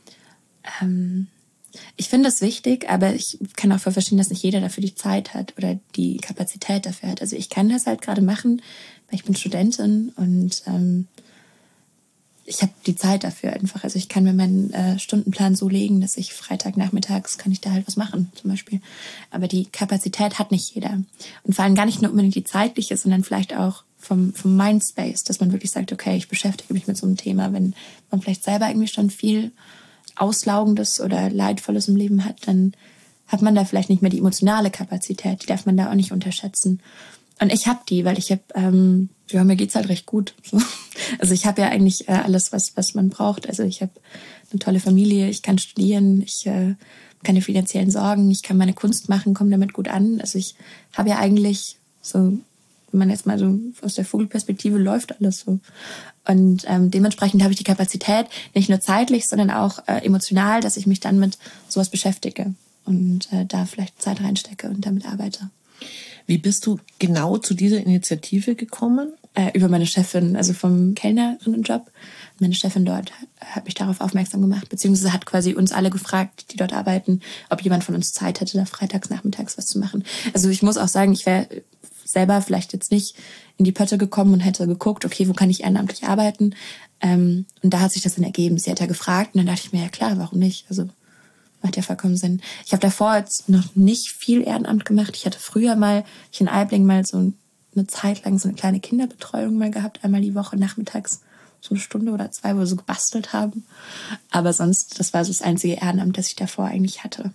Ich finde es wichtig, aber ich kann auch verstehen, dass nicht jeder dafür die Zeit hat oder die Kapazität dafür hat. Also ich kann das halt gerade machen, weil ich bin Studentin und ich habe die Zeit dafür einfach. Also ich kann mir meinen Stundenplan so legen, dass ich Freitagnachmittags kann ich da halt was machen zum Beispiel. Aber die Kapazität hat nicht jeder. Und vor allem gar nicht nur unbedingt die zeitliche, sondern vielleicht auch vom Mindspace, dass man wirklich sagt, okay, ich beschäftige mich mit so einem Thema, wenn man vielleicht selber irgendwie schon viel Auslaugendes oder Leidvolles im Leben hat, dann hat man da vielleicht nicht mehr die emotionale Kapazität. Die darf man da auch nicht unterschätzen. Und ich habe die, weil ich habe, mir geht's halt recht gut. So. Also ich habe ja eigentlich alles, was man braucht. Also ich habe eine tolle Familie, ich kann studieren, ich habe keine finanziellen Sorgen, ich kann meine Kunst machen, komme damit gut an. Also ich habe ja eigentlich so, wenn man jetzt mal so aus der Vogelperspektive läuft alles so. Und dementsprechend habe ich die Kapazität, nicht nur zeitlich, sondern auch emotional, dass ich mich dann mit sowas beschäftige und da vielleicht Zeit reinstecke und damit arbeite. Wie bist du genau zu dieser Initiative gekommen? Über meine Chefin, also vom Kellnerinnenjob. Meine Chefin dort hat mich darauf aufmerksam gemacht, beziehungsweise hat quasi uns alle gefragt, die dort arbeiten, ob jemand von uns Zeit hätte, da freitags, nachmittags was zu machen. Also ich muss auch sagen, ich wäre selber vielleicht jetzt nicht in die Pötte gekommen und hätte geguckt, okay, wo kann ich ehrenamtlich arbeiten? Und da hat sich das dann ergeben. Sie hat ja gefragt und dann dachte ich mir, ja klar, warum nicht? Also macht ja vollkommen Sinn. Ich habe davor jetzt noch nicht viel Ehrenamt gemacht. Ich hatte früher mal, in Aibling mal so eine Zeit lang so eine kleine Kinderbetreuung mal gehabt, einmal die Woche nachmittags, so eine Stunde oder 2, wo wir so gebastelt haben. Aber sonst, das war so das einzige Ehrenamt, das ich davor eigentlich hatte.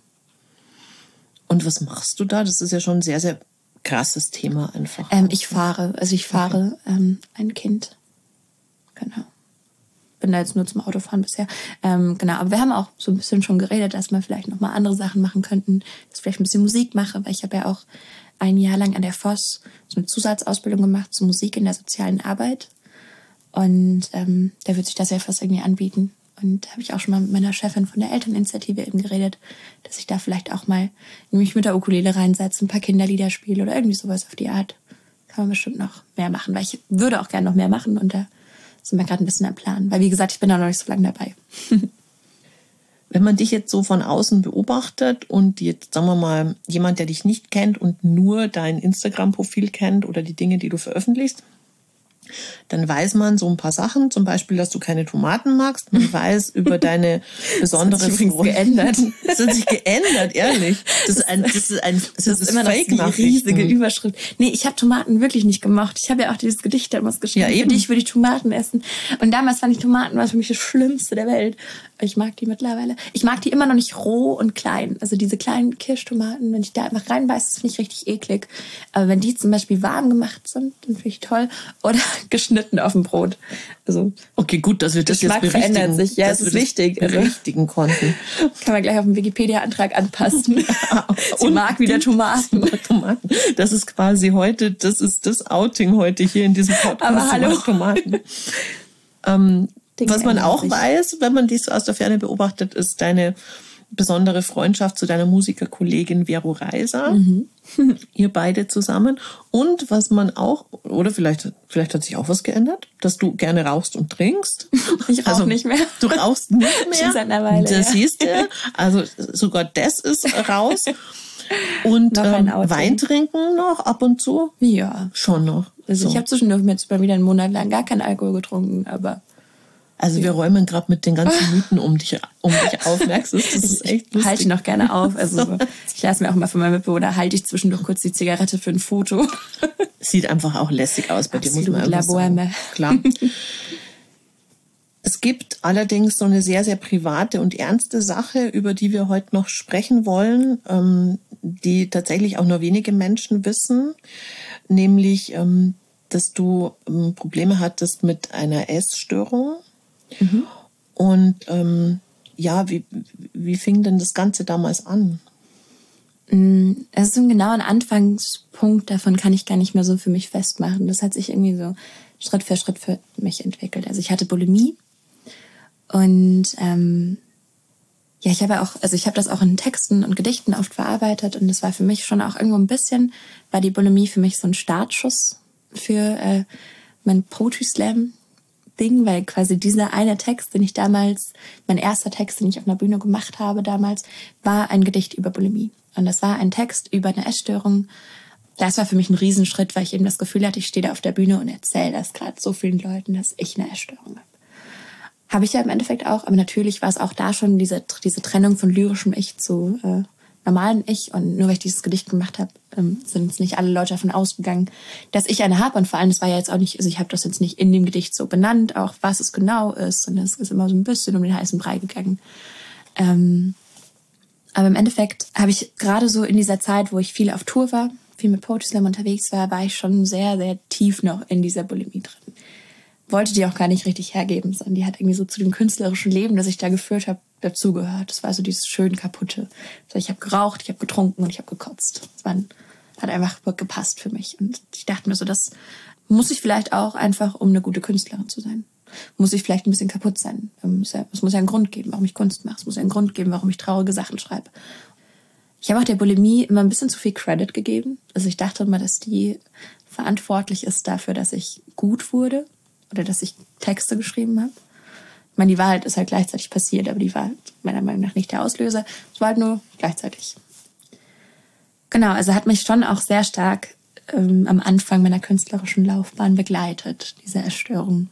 Und was machst du da? Das ist ja schon ein sehr, sehr krasses Thema einfach. Ich fahre ein Kind. Genau. Bin da jetzt nur zum Autofahren bisher. Genau, aber wir haben auch so ein bisschen schon geredet, dass wir vielleicht nochmal andere Sachen machen könnten, dass ich vielleicht ein bisschen Musik mache, weil ich habe ja auch ein Jahr lang an der FOS so eine Zusatzausbildung gemacht zur Musik in der sozialen Arbeit. Und da wird sich das ja fast irgendwie anbieten. Und da habe ich auch schon mal mit meiner Chefin von der Elterninitiative eben geredet, dass ich da vielleicht auch mal mich mit der Ukulele reinsetze, ein paar Kinderlieder spiele oder irgendwie sowas auf die Art. Kann man bestimmt noch mehr machen, weil ich würde auch gerne noch mehr machen und da sind wir gerade ein bisschen am Plan. Weil wie gesagt, ich bin da noch nicht so lange dabei. Wenn man dich jetzt so von außen beobachtet und jetzt, sagen wir mal, jemand, der dich nicht kennt und nur dein Instagram-Profil kennt oder die Dinge, die du veröffentlichst, dann weiß man so ein paar Sachen, zum Beispiel, dass du keine Tomaten magst. Man weiß über deine besondere Das hat sich übrigens geändert. Das hat sich geändert, ehrlich. Das ist immer noch die riesige Überschrift. Nee, ich habe Tomaten wirklich nicht gemocht. Ich habe ja auch dieses Gedicht damals geschrieben. Ja, eben. Für dich würde ich Tomaten essen. Und damals fand ich Tomaten war für mich das Schlimmste der Welt. Ich mag die mittlerweile. Ich mag die immer noch nicht roh und klein. Also diese kleinen Kirschtomaten, wenn ich da einfach reinbeiße, das finde ich richtig eklig. Aber wenn die zum Beispiel warm gemacht sind, dann finde ich toll. Oder geschnitten auf dem Brot. Also okay, gut, dass wir das Geschmack jetzt berichtigen. Verändert sich. Ja, es ist wichtig. Berichtigen konnten. Kann man gleich auf den Wikipedia-Antrag anpassen. Sie mag wieder Tomaten. Das ist quasi heute, das ist das Outing heute hier in diesem Podcast. Aber hallo. Tomaten. Was man auch weiß, wenn man dich so aus der Ferne beobachtet, ist deine besondere Freundschaft zu deiner Musikerkollegin Vero Reiser. Mhm. Ihr beide zusammen. Und was man auch, oder vielleicht hat sich auch was geändert, dass du gerne rauchst und trinkst. Ich rauche nicht mehr. Du rauchst nicht mehr. Schon seit einer Weile, das siehst du. Also sogar das ist raus. Und Wein trinken noch ab und zu? Ja. Schon noch. Also ich habe zwischendurch jetzt mal wieder einen Monat lang gar keinen Alkohol getrunken, aber... Also wir räumen gerade mit den ganzen Mythen um dich auf, merkst du? Das ist echt lustig. Ich halte noch gerne auf. Also ich lasse mir auch mal von meinem Mitbewohner, halte ich zwischendurch kurz die Zigarette für ein Foto. Sieht einfach auch lässig aus bei dir, muss man einfach sagen. Klar. Es gibt allerdings so eine sehr, sehr private und ernste Sache, über die wir heute noch sprechen wollen, die tatsächlich auch nur wenige Menschen wissen, nämlich, dass du Probleme hattest mit einer Essstörung. Mhm. Und wie fing denn das Ganze damals an? Es ist ein genauer Anfangspunkt, davon kann ich gar nicht mehr so für mich festmachen. Das hat sich irgendwie so Schritt für Schritt für mich entwickelt. Also ich hatte Bulimie und ich habe das auch in Texten und Gedichten oft verarbeitet und das war für mich schon auch irgendwo ein bisschen, war die Bulimie für mich so ein Startschuss für mein Poetry Slam Ding, weil quasi dieser eine Text, mein erster Text, den ich auf einer Bühne gemacht habe damals, war ein Gedicht über Bulimie. Und das war ein Text über eine Essstörung. Das war für mich ein Riesenschritt, weil ich eben das Gefühl hatte, ich stehe da auf der Bühne und erzähle das gerade so vielen Leuten, dass ich eine Essstörung habe. Habe ich ja im Endeffekt auch, aber natürlich war es auch da schon diese Trennung von lyrischem Ich zu normalen Ich. Und nur weil ich dieses Gedicht gemacht habe, sind nicht alle Leute davon ausgegangen, dass ich eine habe. Und vor allem, das war ja jetzt auch nicht, also ich habe das jetzt nicht in dem Gedicht so benannt, auch was es genau ist, sondern es ist immer so ein bisschen um den heißen Brei gegangen. Aber im Endeffekt habe ich gerade so in dieser Zeit, wo ich viel auf Tour war, viel mit Poetry Slam unterwegs war ich schon sehr, sehr tief noch in dieser Bulimie drin. Wollte die auch gar nicht richtig hergeben, sondern die hat irgendwie so zu dem künstlerischen Leben, das ich da geführt habe, dazugehört. Das war so dieses schön kaputte. Also ich habe geraucht, ich habe getrunken und ich habe gekotzt. Hat einfach gepasst für mich. Und ich dachte mir so, das muss ich vielleicht auch einfach, um eine gute Künstlerin zu sein. Muss ich vielleicht ein bisschen kaputt sein. Es muss ja einen Grund geben, warum ich Kunst mache. Es muss ja einen Grund geben, warum ich traurige Sachen schreibe. Ich habe auch der Bulimie immer ein bisschen zu viel Credit gegeben. Also ich dachte immer, dass die verantwortlich ist dafür, dass ich gut wurde oder dass ich Texte geschrieben habe. Ich meine, die Wahrheit ist halt gleichzeitig passiert, aber die war halt meiner Meinung nach nicht der Auslöser. Es war halt nur gleichzeitig. Genau, also hat mich schon auch sehr stark am Anfang meiner künstlerischen Laufbahn begleitet, diese Erstörung.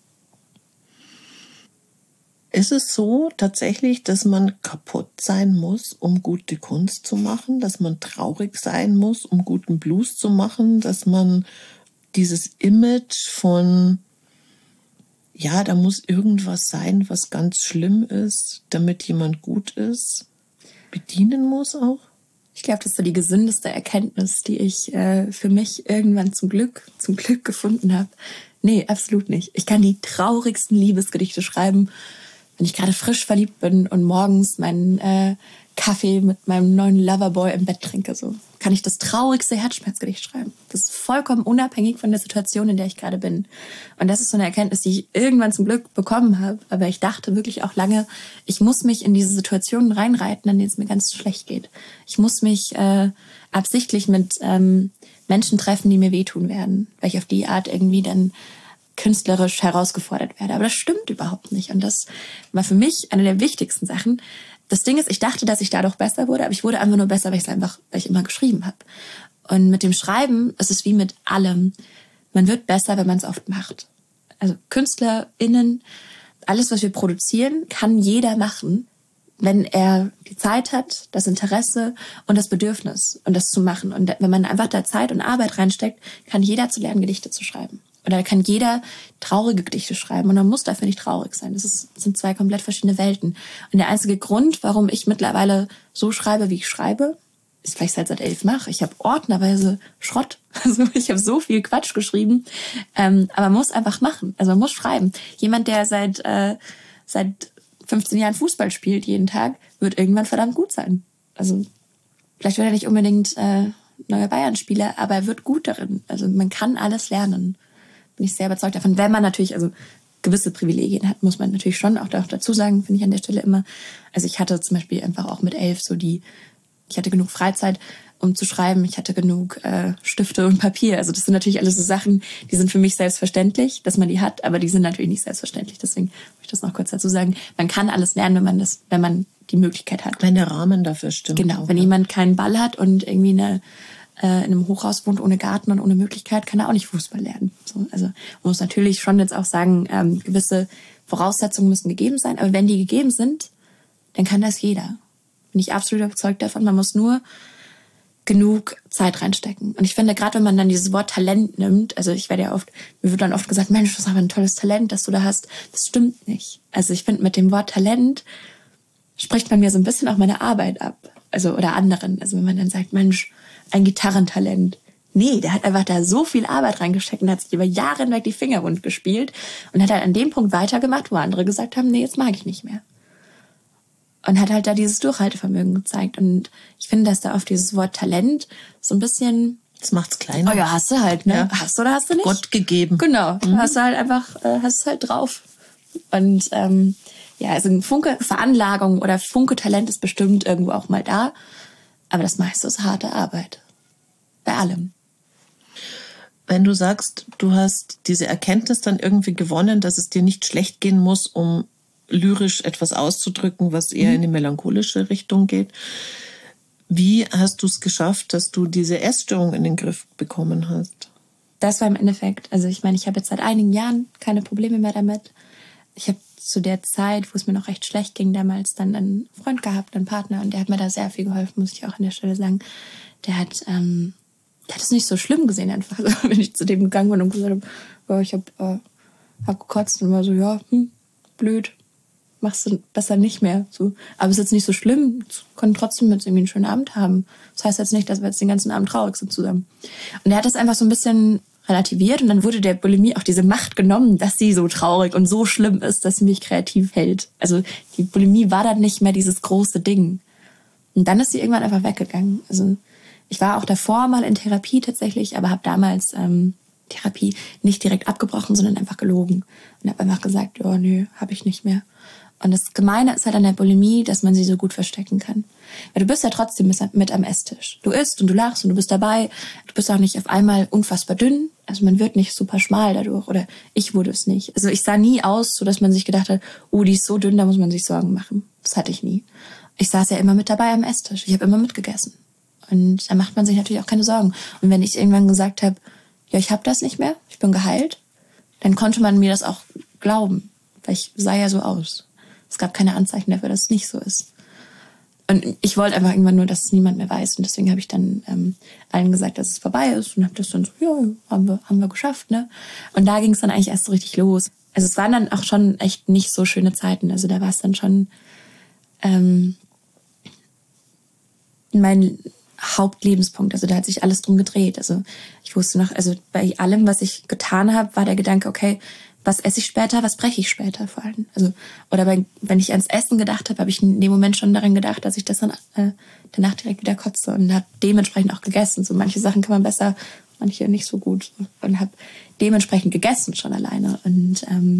Ist es so tatsächlich, dass man kaputt sein muss, um gute Kunst zu machen, dass man traurig sein muss, um guten Blues zu machen, dass man dieses Image von, ja, da muss irgendwas sein, was ganz schlimm ist, damit jemand gut ist, bedienen muss auch? Ich glaube, das ist so die gesündeste Erkenntnis, die ich für mich irgendwann zum Glück gefunden habe. Nee, absolut nicht. Ich kann die traurigsten Liebesgedichte schreiben, wenn ich gerade frisch verliebt bin und morgens meinen Kaffee mit meinem neuen Loverboy im Bett trinke. So kann ich das traurigste Herzschmerzgedicht schreiben. Das ist vollkommen unabhängig von der Situation, in der ich gerade bin. Und das ist so eine Erkenntnis, die ich irgendwann zum Glück bekommen habe. Aber ich dachte wirklich auch lange, ich muss mich in diese Situationen reinreiten, an denen es mir ganz schlecht geht. Ich muss mich absichtlich mit Menschen treffen, die mir wehtun werden, weil ich auf die Art irgendwie dann künstlerisch herausgefordert werde. Aber das stimmt überhaupt nicht. Und das war für mich eine der wichtigsten Sachen. Das Ding ist, ich dachte, dass ich dadurch besser wurde, aber ich wurde einfach nur besser, weil ich immer geschrieben habe. Und mit dem Schreiben ist es wie mit allem. Man wird besser, wenn man es oft macht. Also KünstlerInnen, alles, was wir produzieren, kann jeder machen, wenn er die Zeit hat, das Interesse und das Bedürfnis, um das zu machen. Und wenn man einfach da Zeit und Arbeit reinsteckt, kann jeder zu lernen, Gedichte zu schreiben. Oder kann jeder traurige Gedichte schreiben und man muss dafür nicht traurig sein. Das sind zwei komplett verschiedene Welten. Und der einzige Grund, warum ich mittlerweile so schreibe, wie ich schreibe, ist, weil ich es seit 11 mache. Ich habe ordnerweise Schrott. Also ich habe so viel Quatsch geschrieben. Aber man muss einfach machen. Also man muss schreiben. Jemand, der seit 15 Jahren Fußball spielt jeden Tag, wird irgendwann verdammt gut sein. Also vielleicht wird er nicht unbedingt neuer Bayern-Spieler, aber er wird gut darin. Also man kann alles lernen. Bin ich sehr überzeugt davon. Wenn man natürlich gewisse Privilegien hat, muss man natürlich schon auch dazu sagen, finde ich an der Stelle immer. Also ich hatte zum Beispiel einfach auch mit 11 ich hatte genug Freizeit, um zu schreiben. Ich hatte genug Stifte und Papier. Also das sind natürlich alles so Sachen, die sind für mich selbstverständlich, dass man die hat, aber die sind natürlich nicht selbstverständlich. Deswegen möchte ich das noch kurz dazu sagen. Man kann alles lernen, wenn man die Möglichkeit hat. Wenn der Rahmen dafür stimmt. Genau, wenn jemand keinen Ball hat und irgendwie in einem Hochhaus wohnt ohne Garten und ohne Möglichkeit, kann er auch nicht Fußball lernen. So, also man muss natürlich schon jetzt auch sagen, gewisse Voraussetzungen müssen gegeben sein, aber wenn die gegeben sind, dann kann das jeder. Bin ich absolut überzeugt davon. Man muss nur genug Zeit reinstecken. Und ich finde, gerade wenn man dann dieses Wort Talent nimmt, also mir wird dann oft gesagt, Mensch, das ist aber ein tolles Talent, das du da hast. Das stimmt nicht. Also ich finde, mit dem Wort Talent spricht man mir so ein bisschen auch meine Arbeit ab. Also, oder anderen. Also wenn man dann sagt, Mensch, ein Gitarrentalent. Nee, der hat einfach da so viel Arbeit reingesteckt und hat sich über Jahre hinweg die Finger rund gespielt und hat halt an dem Punkt weitergemacht, wo andere gesagt haben, nee, jetzt mag ich nicht mehr. Und hat halt da dieses Durchhaltevermögen gezeigt. Und ich finde, dass da auf dieses Wort Talent so ein bisschen... Das macht's kleiner. Oh ja, hast du halt, ne? Ja. Hast du oder hast du nicht? Gott gegeben. Genau, hast du halt einfach, hast es halt drauf. Und also ein Funke Veranlagung oder Funke Talent ist bestimmt irgendwo auch mal da. Aber das meiste ist harte Arbeit. Bei allem. Wenn du sagst, du hast diese Erkenntnis dann irgendwie gewonnen, dass es dir nicht schlecht gehen muss, um lyrisch etwas auszudrücken, was eher in die melancholische Richtung geht. Wie hast du es geschafft, dass du diese Essstörung in den Griff bekommen hast? Das war im Endeffekt, also ich meine, ich habe jetzt seit einigen Jahren keine Probleme mehr damit. Ich habe zu der Zeit, wo es mir noch recht schlecht ging, damals dann einen Freund gehabt, einen Partner, und der hat mir da sehr viel geholfen, muss ich auch an der Stelle sagen. Der hat es nicht so schlimm gesehen einfach, also, wenn ich zu dem gegangen bin und gesagt habe, ja, ich hab gekotzt und war so, ja, blöd, machst du besser nicht mehr. So. Aber es ist jetzt nicht so schlimm. Wir können trotzdem jetzt irgendwie einen schönen Abend haben. Das heißt jetzt nicht, dass wir jetzt den ganzen Abend traurig sind zusammen. Und er hat das einfach so ein bisschen relativiert und dann wurde der Bulimie auch diese Macht genommen, dass sie so traurig und so schlimm ist, dass sie mich kreativ hält. Also die Bulimie war dann nicht mehr dieses große Ding. Und dann ist sie irgendwann einfach weggegangen. Also ich war auch davor mal in Therapie tatsächlich, aber habe damals Therapie nicht direkt abgebrochen, sondern einfach gelogen. Und habe einfach gesagt, ja, nö, habe ich nicht mehr. Und das Gemeine ist halt an der Bulimie, dass man sie so gut verstecken kann. Weil du bist ja trotzdem mit am Esstisch. Du isst und du lachst und du bist dabei. Du bist auch nicht auf einmal unfassbar dünn. Also man wird nicht super schmal dadurch. Oder ich wurde es nicht. Also ich sah nie aus, so dass man sich gedacht hat, oh, die ist so dünn, da muss man sich Sorgen machen. Das hatte ich nie. Ich saß ja immer mit dabei am Esstisch. Ich habe immer mitgegessen. Und da macht man sich natürlich auch keine Sorgen. Und wenn ich irgendwann gesagt habe, ja, ich habe das nicht mehr, ich bin geheilt, dann konnte man mir das auch glauben. Weil ich sah ja so aus. Es gab keine Anzeichen dafür, dass es nicht so ist. Und ich wollte einfach irgendwann nur, dass es niemand mehr weiß. Und deswegen habe ich dann allen gesagt, dass es vorbei ist. Und habe das dann so, ja, haben wir geschafft, ne? Und da ging es dann eigentlich erst so richtig los. Also es waren dann auch schon echt nicht so schöne Zeiten. Also da war es dann schon mein Hauptlebenspunkt. Also da hat sich alles drum gedreht. Also ich wusste noch, also bei allem, was ich getan habe, war der Gedanke, okay, was esse ich später, was breche ich später vor allem. Also, oder wenn ich ans Essen gedacht habe, habe ich in dem Moment schon daran gedacht, dass ich das dann danach direkt wieder kotze und habe dementsprechend auch gegessen. So manche Sachen kann man besser, manche nicht so gut. Und habe dementsprechend gegessen schon alleine. Und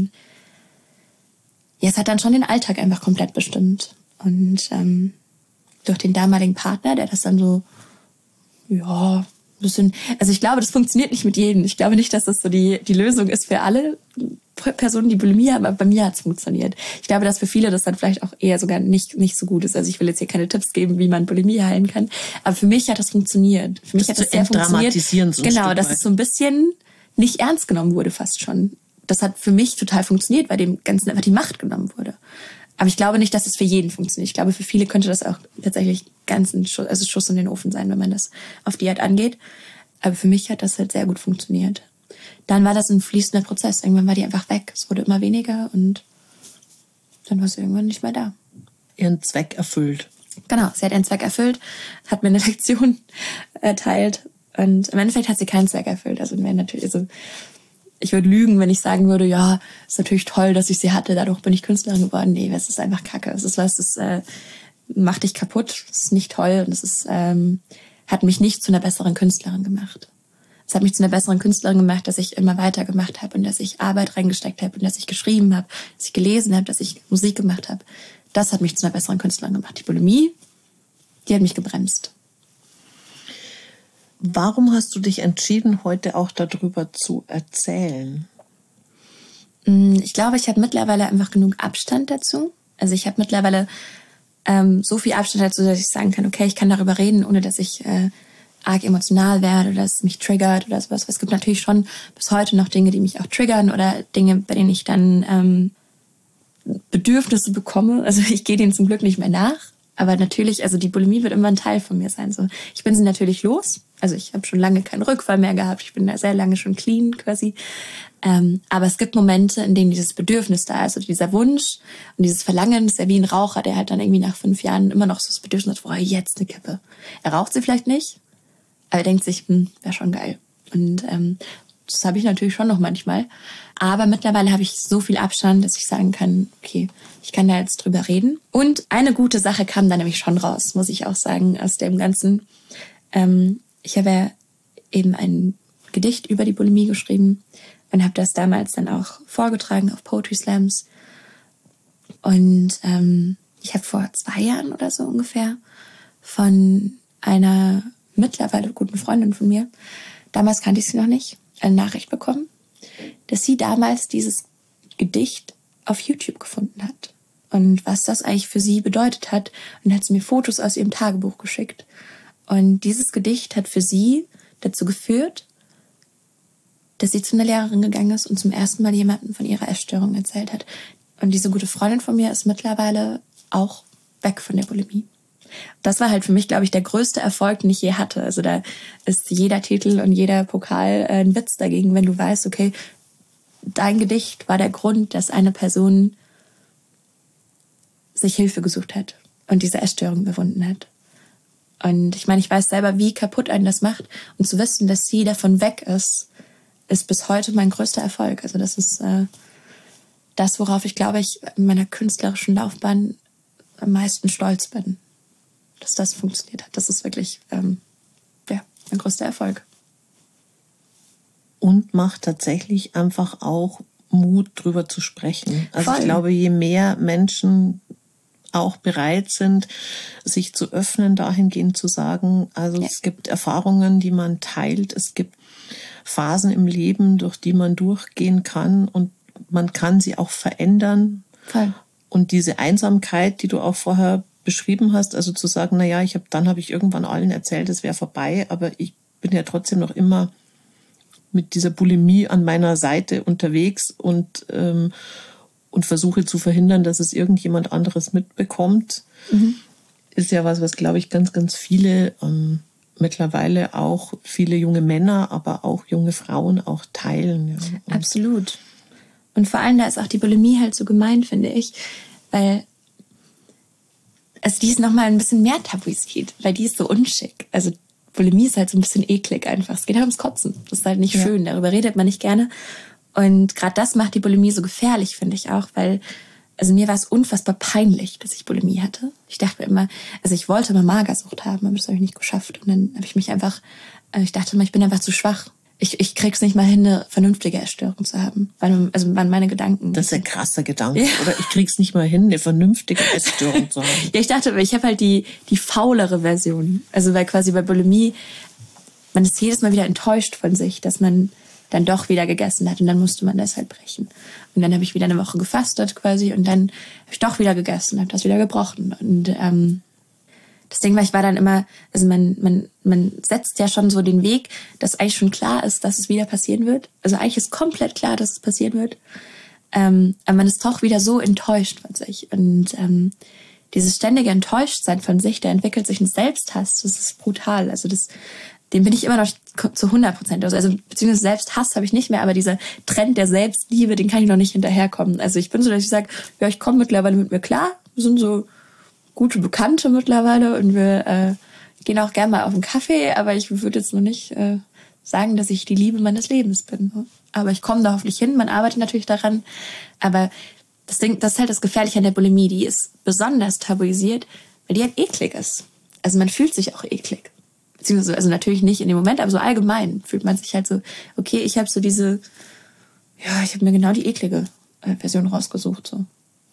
ja, es hat dann schon den Alltag einfach komplett bestimmt. Und durch den damaligen Partner, der das dann so, ja, ein bisschen, also ich glaube, das funktioniert nicht mit jedem. Ich glaube nicht, dass das so die Lösung ist für alle Personen, die Bulimie haben, aber bei mir hat es funktioniert. Ich glaube, dass für viele das dann vielleicht auch eher sogar nicht so gut ist. Also ich will jetzt hier keine Tipps geben, wie man Bulimie heilen kann, aber für mich hat das funktioniert. Für mich hat das sehr funktioniert. So genau, dass es so ein bisschen nicht ernst genommen wurde fast schon. Das hat für mich total funktioniert, weil dem Ganzen einfach die Macht genommen wurde. Aber ich glaube nicht, dass es für jeden funktioniert. Ich glaube, für viele könnte das auch tatsächlich ganz ein Schuss in den Ofen sein, wenn man das auf die Art angeht. Aber für mich hat das halt sehr gut funktioniert. Dann war das ein fließender Prozess. Irgendwann war die einfach weg. Es wurde immer weniger und dann war sie irgendwann nicht mehr da. Ihren Zweck erfüllt. Genau, sie hat ihren Zweck erfüllt, hat mir eine Lektion erteilt und im Endeffekt hat sie keinen Zweck erfüllt. Also ich würde lügen, wenn ich sagen würde, ja, ist natürlich toll, dass ich sie hatte, dadurch bin ich Künstlerin geworden. Nee, es ist einfach Kacke. Es ist was, das macht dich kaputt, es ist nicht toll und es ist, hat mich nicht zu einer besseren Künstlerin gemacht. Es hat mich zu einer besseren Künstlerin gemacht, dass ich immer weitergemacht habe und dass ich Arbeit reingesteckt habe und dass ich geschrieben habe, dass ich gelesen habe, dass ich Musik gemacht habe. Das hat mich zu einer besseren Künstlerin gemacht. Die Bulimie, die hat mich gebremst. Warum hast du dich entschieden, heute auch darüber zu erzählen? Ich glaube, ich habe mittlerweile einfach genug Abstand dazu. Also ich habe mittlerweile so viel Abstand dazu, dass ich sagen kann, okay, ich kann darüber reden, ohne dass ich arg emotional werde oder dass es mich triggert oder sowas. Es gibt natürlich schon bis heute noch Dinge, die mich auch triggern oder Dinge, bei denen ich dann Bedürfnisse bekomme. Also ich gehe denen zum Glück nicht mehr nach. Aber natürlich, also die Bulimie wird immer ein Teil von mir sein. So, ich bin sie natürlich los. Also ich habe schon lange keinen Rückfall mehr gehabt. Ich bin da sehr lange schon clean quasi. Aber es gibt Momente, in denen dieses Bedürfnis da ist. Also dieser Wunsch und dieses Verlangen ist ja wie ein Raucher, der halt dann irgendwie nach 5 Jahren immer noch so das Bedürfnis hat, boah, jetzt eine Kippe. Er raucht sie vielleicht nicht, aber er denkt sich, wäre schon geil. Und das habe ich natürlich schon noch manchmal. Aber mittlerweile habe ich so viel Abstand, dass ich sagen kann, okay, ich kann da jetzt drüber reden. Und eine gute Sache kam da nämlich schon raus, muss ich auch sagen, aus dem Ganzen. Ich habe ja eben ein Gedicht über die Bulimie geschrieben und habe das damals dann auch vorgetragen auf Poetry Slams. Und ich habe vor 2 Jahren oder so ungefähr von einer mittlerweile guten Freundin von mir, damals kannte ich sie noch nicht, eine Nachricht bekommen, dass sie damals dieses Gedicht auf YouTube gefunden hat und was das eigentlich für sie bedeutet hat. Und hat sie mir Fotos aus ihrem Tagebuch geschickt. Und dieses Gedicht hat für sie dazu geführt, dass sie zu einer Lehrerin gegangen ist und zum ersten Mal jemandem von ihrer Essstörung erzählt hat. Und diese gute Freundin von mir ist mittlerweile auch weg von der Bulimie. Das war halt für mich, glaube ich, der größte Erfolg, den ich je hatte. Also da ist jeder Titel und jeder Pokal ein Witz dagegen, wenn du weißt, okay, dein Gedicht war der Grund, dass eine Person sich Hilfe gesucht hat und diese Essstörung überwunden hat. Und ich meine, ich weiß selber, wie kaputt einen das macht. Und zu wissen, dass sie davon weg ist, ist bis heute mein größter Erfolg. Also das ist das, worauf ich, glaube ich, in meiner künstlerischen Laufbahn am meisten stolz bin. Dass das funktioniert hat. Das ist wirklich mein größter Erfolg. Und macht tatsächlich einfach auch Mut, drüber zu sprechen. Also ich glaube, je mehr Menschen auch bereit sind, sich zu öffnen, dahingehend zu sagen, also es gibt Erfahrungen, die man teilt, es gibt Phasen im Leben, durch die man durchgehen kann und man kann sie auch verändern. Voll. Und diese Einsamkeit, die du auch vorher beschrieben hast, also zu sagen, naja, dann habe ich irgendwann allen erzählt, es wäre vorbei, aber ich bin ja trotzdem noch immer mit dieser Bulimie an meiner Seite unterwegs und versuche zu verhindern, dass es irgendjemand anderes mitbekommt, ist ja was, glaube ich, ganz, ganz viele, mittlerweile auch viele junge Männer, aber auch junge Frauen auch teilen. Ja. Absolut. Und vor allem, da ist auch die Bulimie halt so gemein, finde ich, weil die ist nochmal ein bisschen mehr tabuisiert, weil die ist so unschick. Also Bulimie ist halt so ein bisschen eklig einfach. Es geht halt ums Kotzen. Das ist halt nicht schön, darüber redet man nicht gerne. Und gerade das macht die Bulimie so gefährlich, finde ich auch, weil, also mir war es unfassbar peinlich, dass ich Bulimie hatte. Ich dachte mir immer, also ich wollte mal Magersucht haben, aber das habe ich nicht geschafft. Und dann habe ich mich einfach, ich dachte immer, ich bin einfach zu schwach. Ich krieg's nicht mal hin, eine vernünftige Essstörung zu haben. Waren meine Gedanken. Das ist ein krasser Gedanke. Ja. Oder ich krieg's nicht mal hin, eine vernünftige Essstörung zu haben. Ja, ich dachte, ich habe halt die faulere Version. Also weil quasi bei Bulimie, man ist jedes Mal wieder enttäuscht von sich, dass man dann doch wieder gegessen hat und dann musste man das halt brechen. Und dann habe ich wieder eine Woche gefastet quasi und dann habe ich doch wieder gegessen, habe das wieder gebrochen. Und das Ding war, ich war dann immer, also man setzt ja schon so den Weg, dass eigentlich schon klar ist, dass es wieder passieren wird. Also eigentlich ist komplett klar, dass es passieren wird. Aber man ist doch wieder so enttäuscht von sich. Und dieses ständige Enttäuschtsein von sich, da entwickelt sich ein Selbsthass. Das ist brutal. Also dem bin ich immer noch zu 100% los. Also beziehungsweise Selbsthass habe ich nicht mehr, aber dieser Trend der Selbstliebe, den kann ich noch nicht hinterherkommen. Also ich bin so, dass ich sage, ja, ich komme mittlerweile mit mir klar. Wir sind so gute Bekannte mittlerweile und wir gehen auch gerne mal auf einen Kaffee, aber ich würde jetzt noch nicht sagen, dass ich die Liebe meines Lebens bin. Aber ich komme da hoffentlich hin, man arbeitet natürlich daran. Aber das ist halt das Gefährliche an der Bulimie, die ist besonders tabuisiert, weil die halt eklig ist. Also man fühlt sich auch eklig. Beziehungsweise, also natürlich nicht in dem Moment, aber so allgemein fühlt man sich halt so, okay, ich habe so ich habe mir genau die eklige Version rausgesucht. So.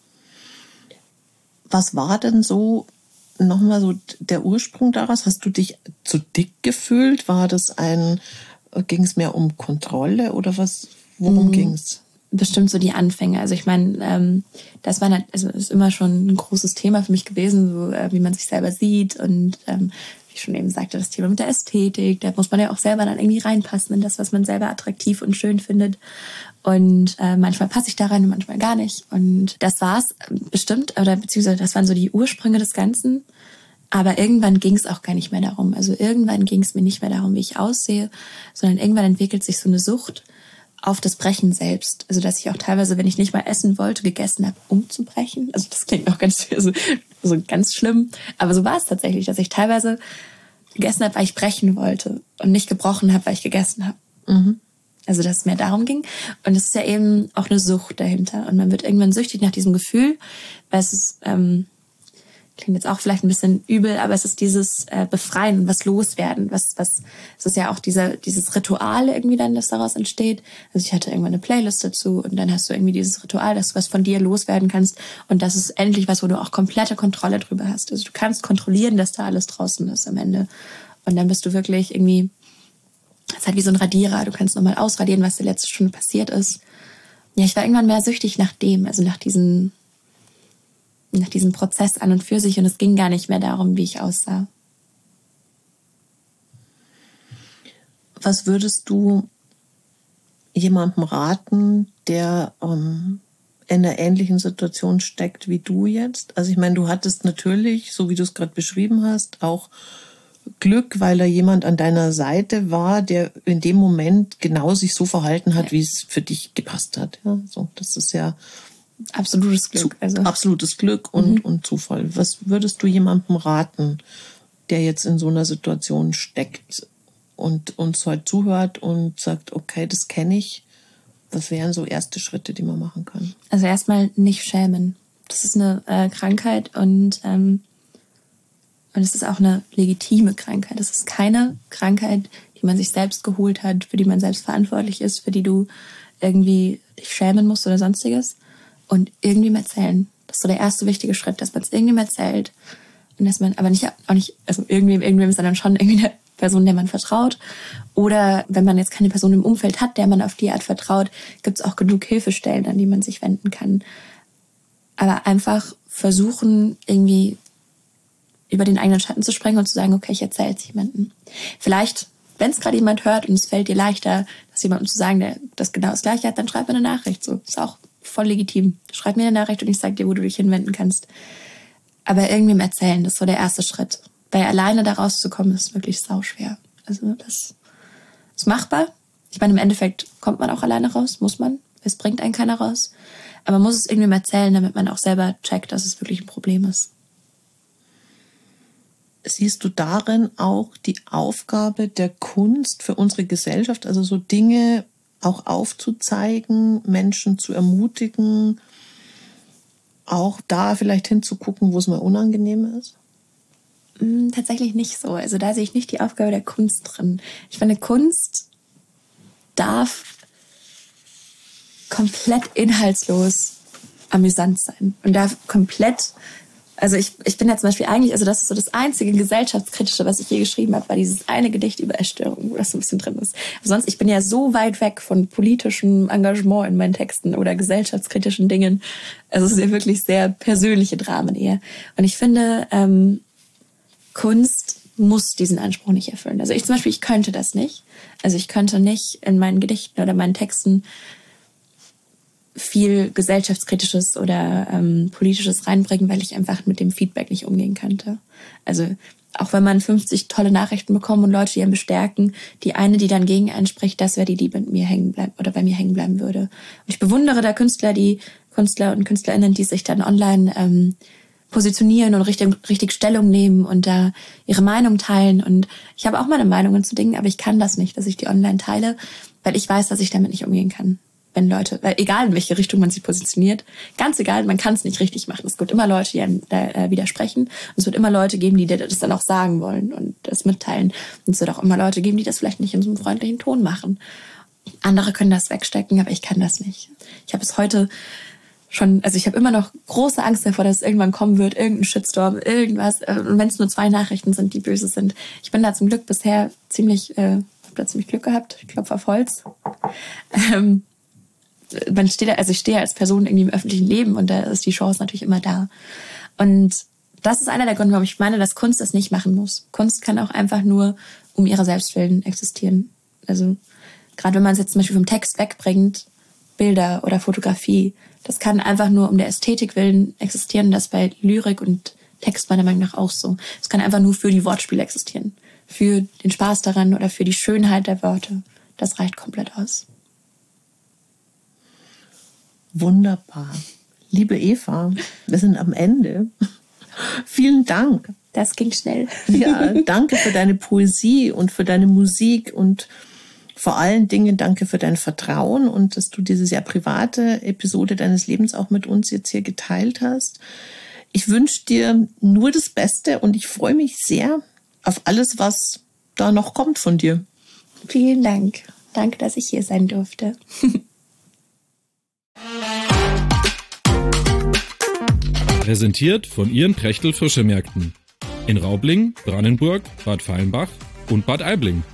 Was war denn so, nochmal so der Ursprung daraus? Hast du dich zu dick gefühlt? Ging es mehr um Kontrolle oder was? Worum ging's? Bestimmt so die Anfänge. Also ich meine, das ist immer schon ein großes Thema für mich gewesen, so wie man sich selber sieht und wie ich schon eben sagte, das Thema mit der Ästhetik, da muss man ja auch selber dann irgendwie reinpassen in das, was man selber attraktiv und schön findet. Und manchmal passe ich da rein und manchmal gar nicht. Und das war's bestimmt, oder beziehungsweise das waren so die Ursprünge des Ganzen. Aber irgendwann ging es auch gar nicht mehr darum. Also irgendwann ging es mir nicht mehr darum, wie ich aussehe, sondern irgendwann entwickelt sich so eine Sucht auf das Brechen selbst. Also dass ich auch teilweise, wenn ich nicht mal essen wollte, gegessen habe, um zu brechen. Also das klingt auch ganz schlimm. Aber so war es tatsächlich, dass ich teilweise gegessen habe, weil ich brechen wollte und nicht gebrochen habe, weil ich gegessen habe. Mhm. Also dass es mehr darum ging. Und es ist ja eben auch eine Sucht dahinter. Und man wird irgendwann süchtig nach diesem Gefühl, weil es ist, klingt jetzt auch vielleicht ein bisschen übel, aber es ist dieses Befreien und was loswerden. Es ist ja auch dieses Ritual irgendwie dann, das daraus entsteht. Also ich hatte irgendwann eine Playlist dazu und dann hast du irgendwie dieses Ritual, dass du was von dir loswerden kannst. Und das ist endlich was, wo du auch komplette Kontrolle drüber hast. Also du kannst kontrollieren, dass da alles draußen ist am Ende. Und dann bist du wirklich irgendwie, es ist halt wie so ein Radierer. Du kannst nochmal ausradieren, was die letzte Stunde passiert ist. Ja, ich war irgendwann mehr süchtig nach dem, also nach diesem Prozess an und für sich, und es ging gar nicht mehr darum, wie ich aussah. Was würdest du jemandem raten, der in einer ähnlichen Situation steckt wie du jetzt? Also ich meine, du hattest natürlich, so wie du es gerade beschrieben hast, auch Glück, weil da jemand an deiner Seite war, der in dem Moment genau sich so verhalten hat, wie es für dich gepasst hat. Ja, so, das ist ja absolutes Glück. Absolutes Glück und Zufall. Was würdest du jemandem raten, der jetzt in so einer Situation steckt und uns heute zuhört und sagt, okay, das kenne ich. Was wären so erste Schritte, die man machen kann? Also erstmal nicht schämen. Das ist eine Krankheit und es ist auch eine legitime Krankheit. Das ist keine Krankheit, die man sich selbst geholt hat, für die man selbst verantwortlich ist, für die du irgendwie dich schämen musst oder sonstiges. Und irgendwem erzählen. Das ist so der erste wichtige Schritt, dass man es irgendwem erzählt. Und dass man aber auch nicht, also irgendwem ist dann schon irgendwie eine Person, der man vertraut. Oder wenn man jetzt keine Person im Umfeld hat, der man auf die Art vertraut, gibt es auch genug Hilfestellen, an die man sich wenden kann. Aber einfach versuchen, irgendwie über den eigenen Schatten zu sprengen und zu sagen, okay, ich erzähle es jemandem. Vielleicht, wenn es gerade jemand hört und es fällt dir leichter, das jemandem zu sagen, der das genau das Gleiche hat, dann schreib mir eine Nachricht. So, ist auch voll legitim. Schreib mir eine Nachricht und ich sag dir, wo du dich hinwenden kannst. Aber irgendwem erzählen, das ist so der erste Schritt. Weil alleine da rauszukommen, ist wirklich sauschwer. Also das ist machbar. Ich meine, im Endeffekt kommt man auch alleine raus, muss man. Es bringt einen keiner raus. Aber man muss es irgendwem erzählen, damit man auch selber checkt, dass es wirklich ein Problem ist. Siehst du darin auch die Aufgabe der Kunst für unsere Gesellschaft, also so Dinge auch aufzuzeigen, Menschen zu ermutigen, auch da vielleicht hinzugucken, wo es mal unangenehm ist? Tatsächlich nicht so. Also da sehe ich nicht die Aufgabe der Kunst drin. Ich finde, Kunst darf komplett inhaltslos amüsant sein und darf komplett, also ich bin ja zum Beispiel eigentlich, also das ist so das einzige Gesellschaftskritische, was ich je geschrieben habe, war dieses eine Gedicht über Essstörungen, wo das so ein bisschen drin ist. Aber sonst, ich bin ja so weit weg von politischem Engagement in meinen Texten oder gesellschaftskritischen Dingen. Also es ist ja wirklich sehr persönliche Dramen eher. Und ich finde, Kunst muss diesen Anspruch nicht erfüllen. Also ich zum Beispiel, ich könnte das nicht. Also ich könnte nicht in meinen Gedichten oder meinen Texten viel gesellschaftskritisches oder politisches reinbringen, weil ich einfach mit dem Feedback nicht umgehen könnte. Also auch wenn man 50 tolle Nachrichten bekommt und Leute, die einen bestärken, die eine, die dann gegen einen spricht, das wäre die mit mir hängen bleibt oder bei mir hängen bleiben würde. Und ich bewundere da Künstler und KünstlerInnen, die sich dann online positionieren und richtig Stellung nehmen und da ihre Meinung teilen. Und ich habe auch meine Meinungen zu Dingen, aber ich kann das nicht, dass ich die online teile, weil ich weiß, dass ich damit nicht umgehen kann. Wenn Leute, weil egal in welche Richtung man sich positioniert, ganz egal, man kann es nicht richtig machen. Es gibt immer Leute, die einem da widersprechen. Und es wird immer Leute geben, die dir das dann auch sagen wollen und das mitteilen. Und es wird auch immer Leute geben, die das vielleicht nicht in so einem freundlichen Ton machen. Andere können das wegstecken, aber ich kann das nicht. Ich habe bis heute schon, also ich habe immer noch große Angst davor, dass es irgendwann kommen wird, irgendein Shitstorm, irgendwas. Und wenn es nur 2 Nachrichten sind, die böse sind. Ich bin da zum Glück bisher ziemlich Glück gehabt. Ich klopfe auf Holz. Ich stehe als Person irgendwie im öffentlichen Leben und da ist die Chance natürlich immer da. Und das ist einer der Gründe, warum ich meine, dass Kunst das nicht machen muss. Kunst kann auch einfach nur um ihrer selbst willen existieren. Also gerade wenn man es jetzt zum Beispiel vom Text wegbringt, Bilder oder Fotografie, das kann einfach nur um der Ästhetik willen existieren. Das bei Lyrik und Text meiner Meinung nach auch so. Es kann einfach nur für die Wortspiele existieren. Für den Spaß daran oder für die Schönheit der Wörter. Das reicht komplett aus. Wunderbar. Liebe Eva, wir sind am Ende. Vielen Dank. Das ging schnell. Ja, danke für deine Poesie und für deine Musik und vor allen Dingen danke für dein Vertrauen und dass du diese sehr private Episode deines Lebens auch mit uns jetzt hier geteilt hast. Ich wünsche dir nur das Beste und ich freue mich sehr auf alles, was da noch kommt von dir. Vielen Dank. Danke, dass ich hier sein durfte. Präsentiert von Ihren Prechtl Fischemärkten in Raubling, Brannenburg, Bad Feilenbach und Bad Aibling.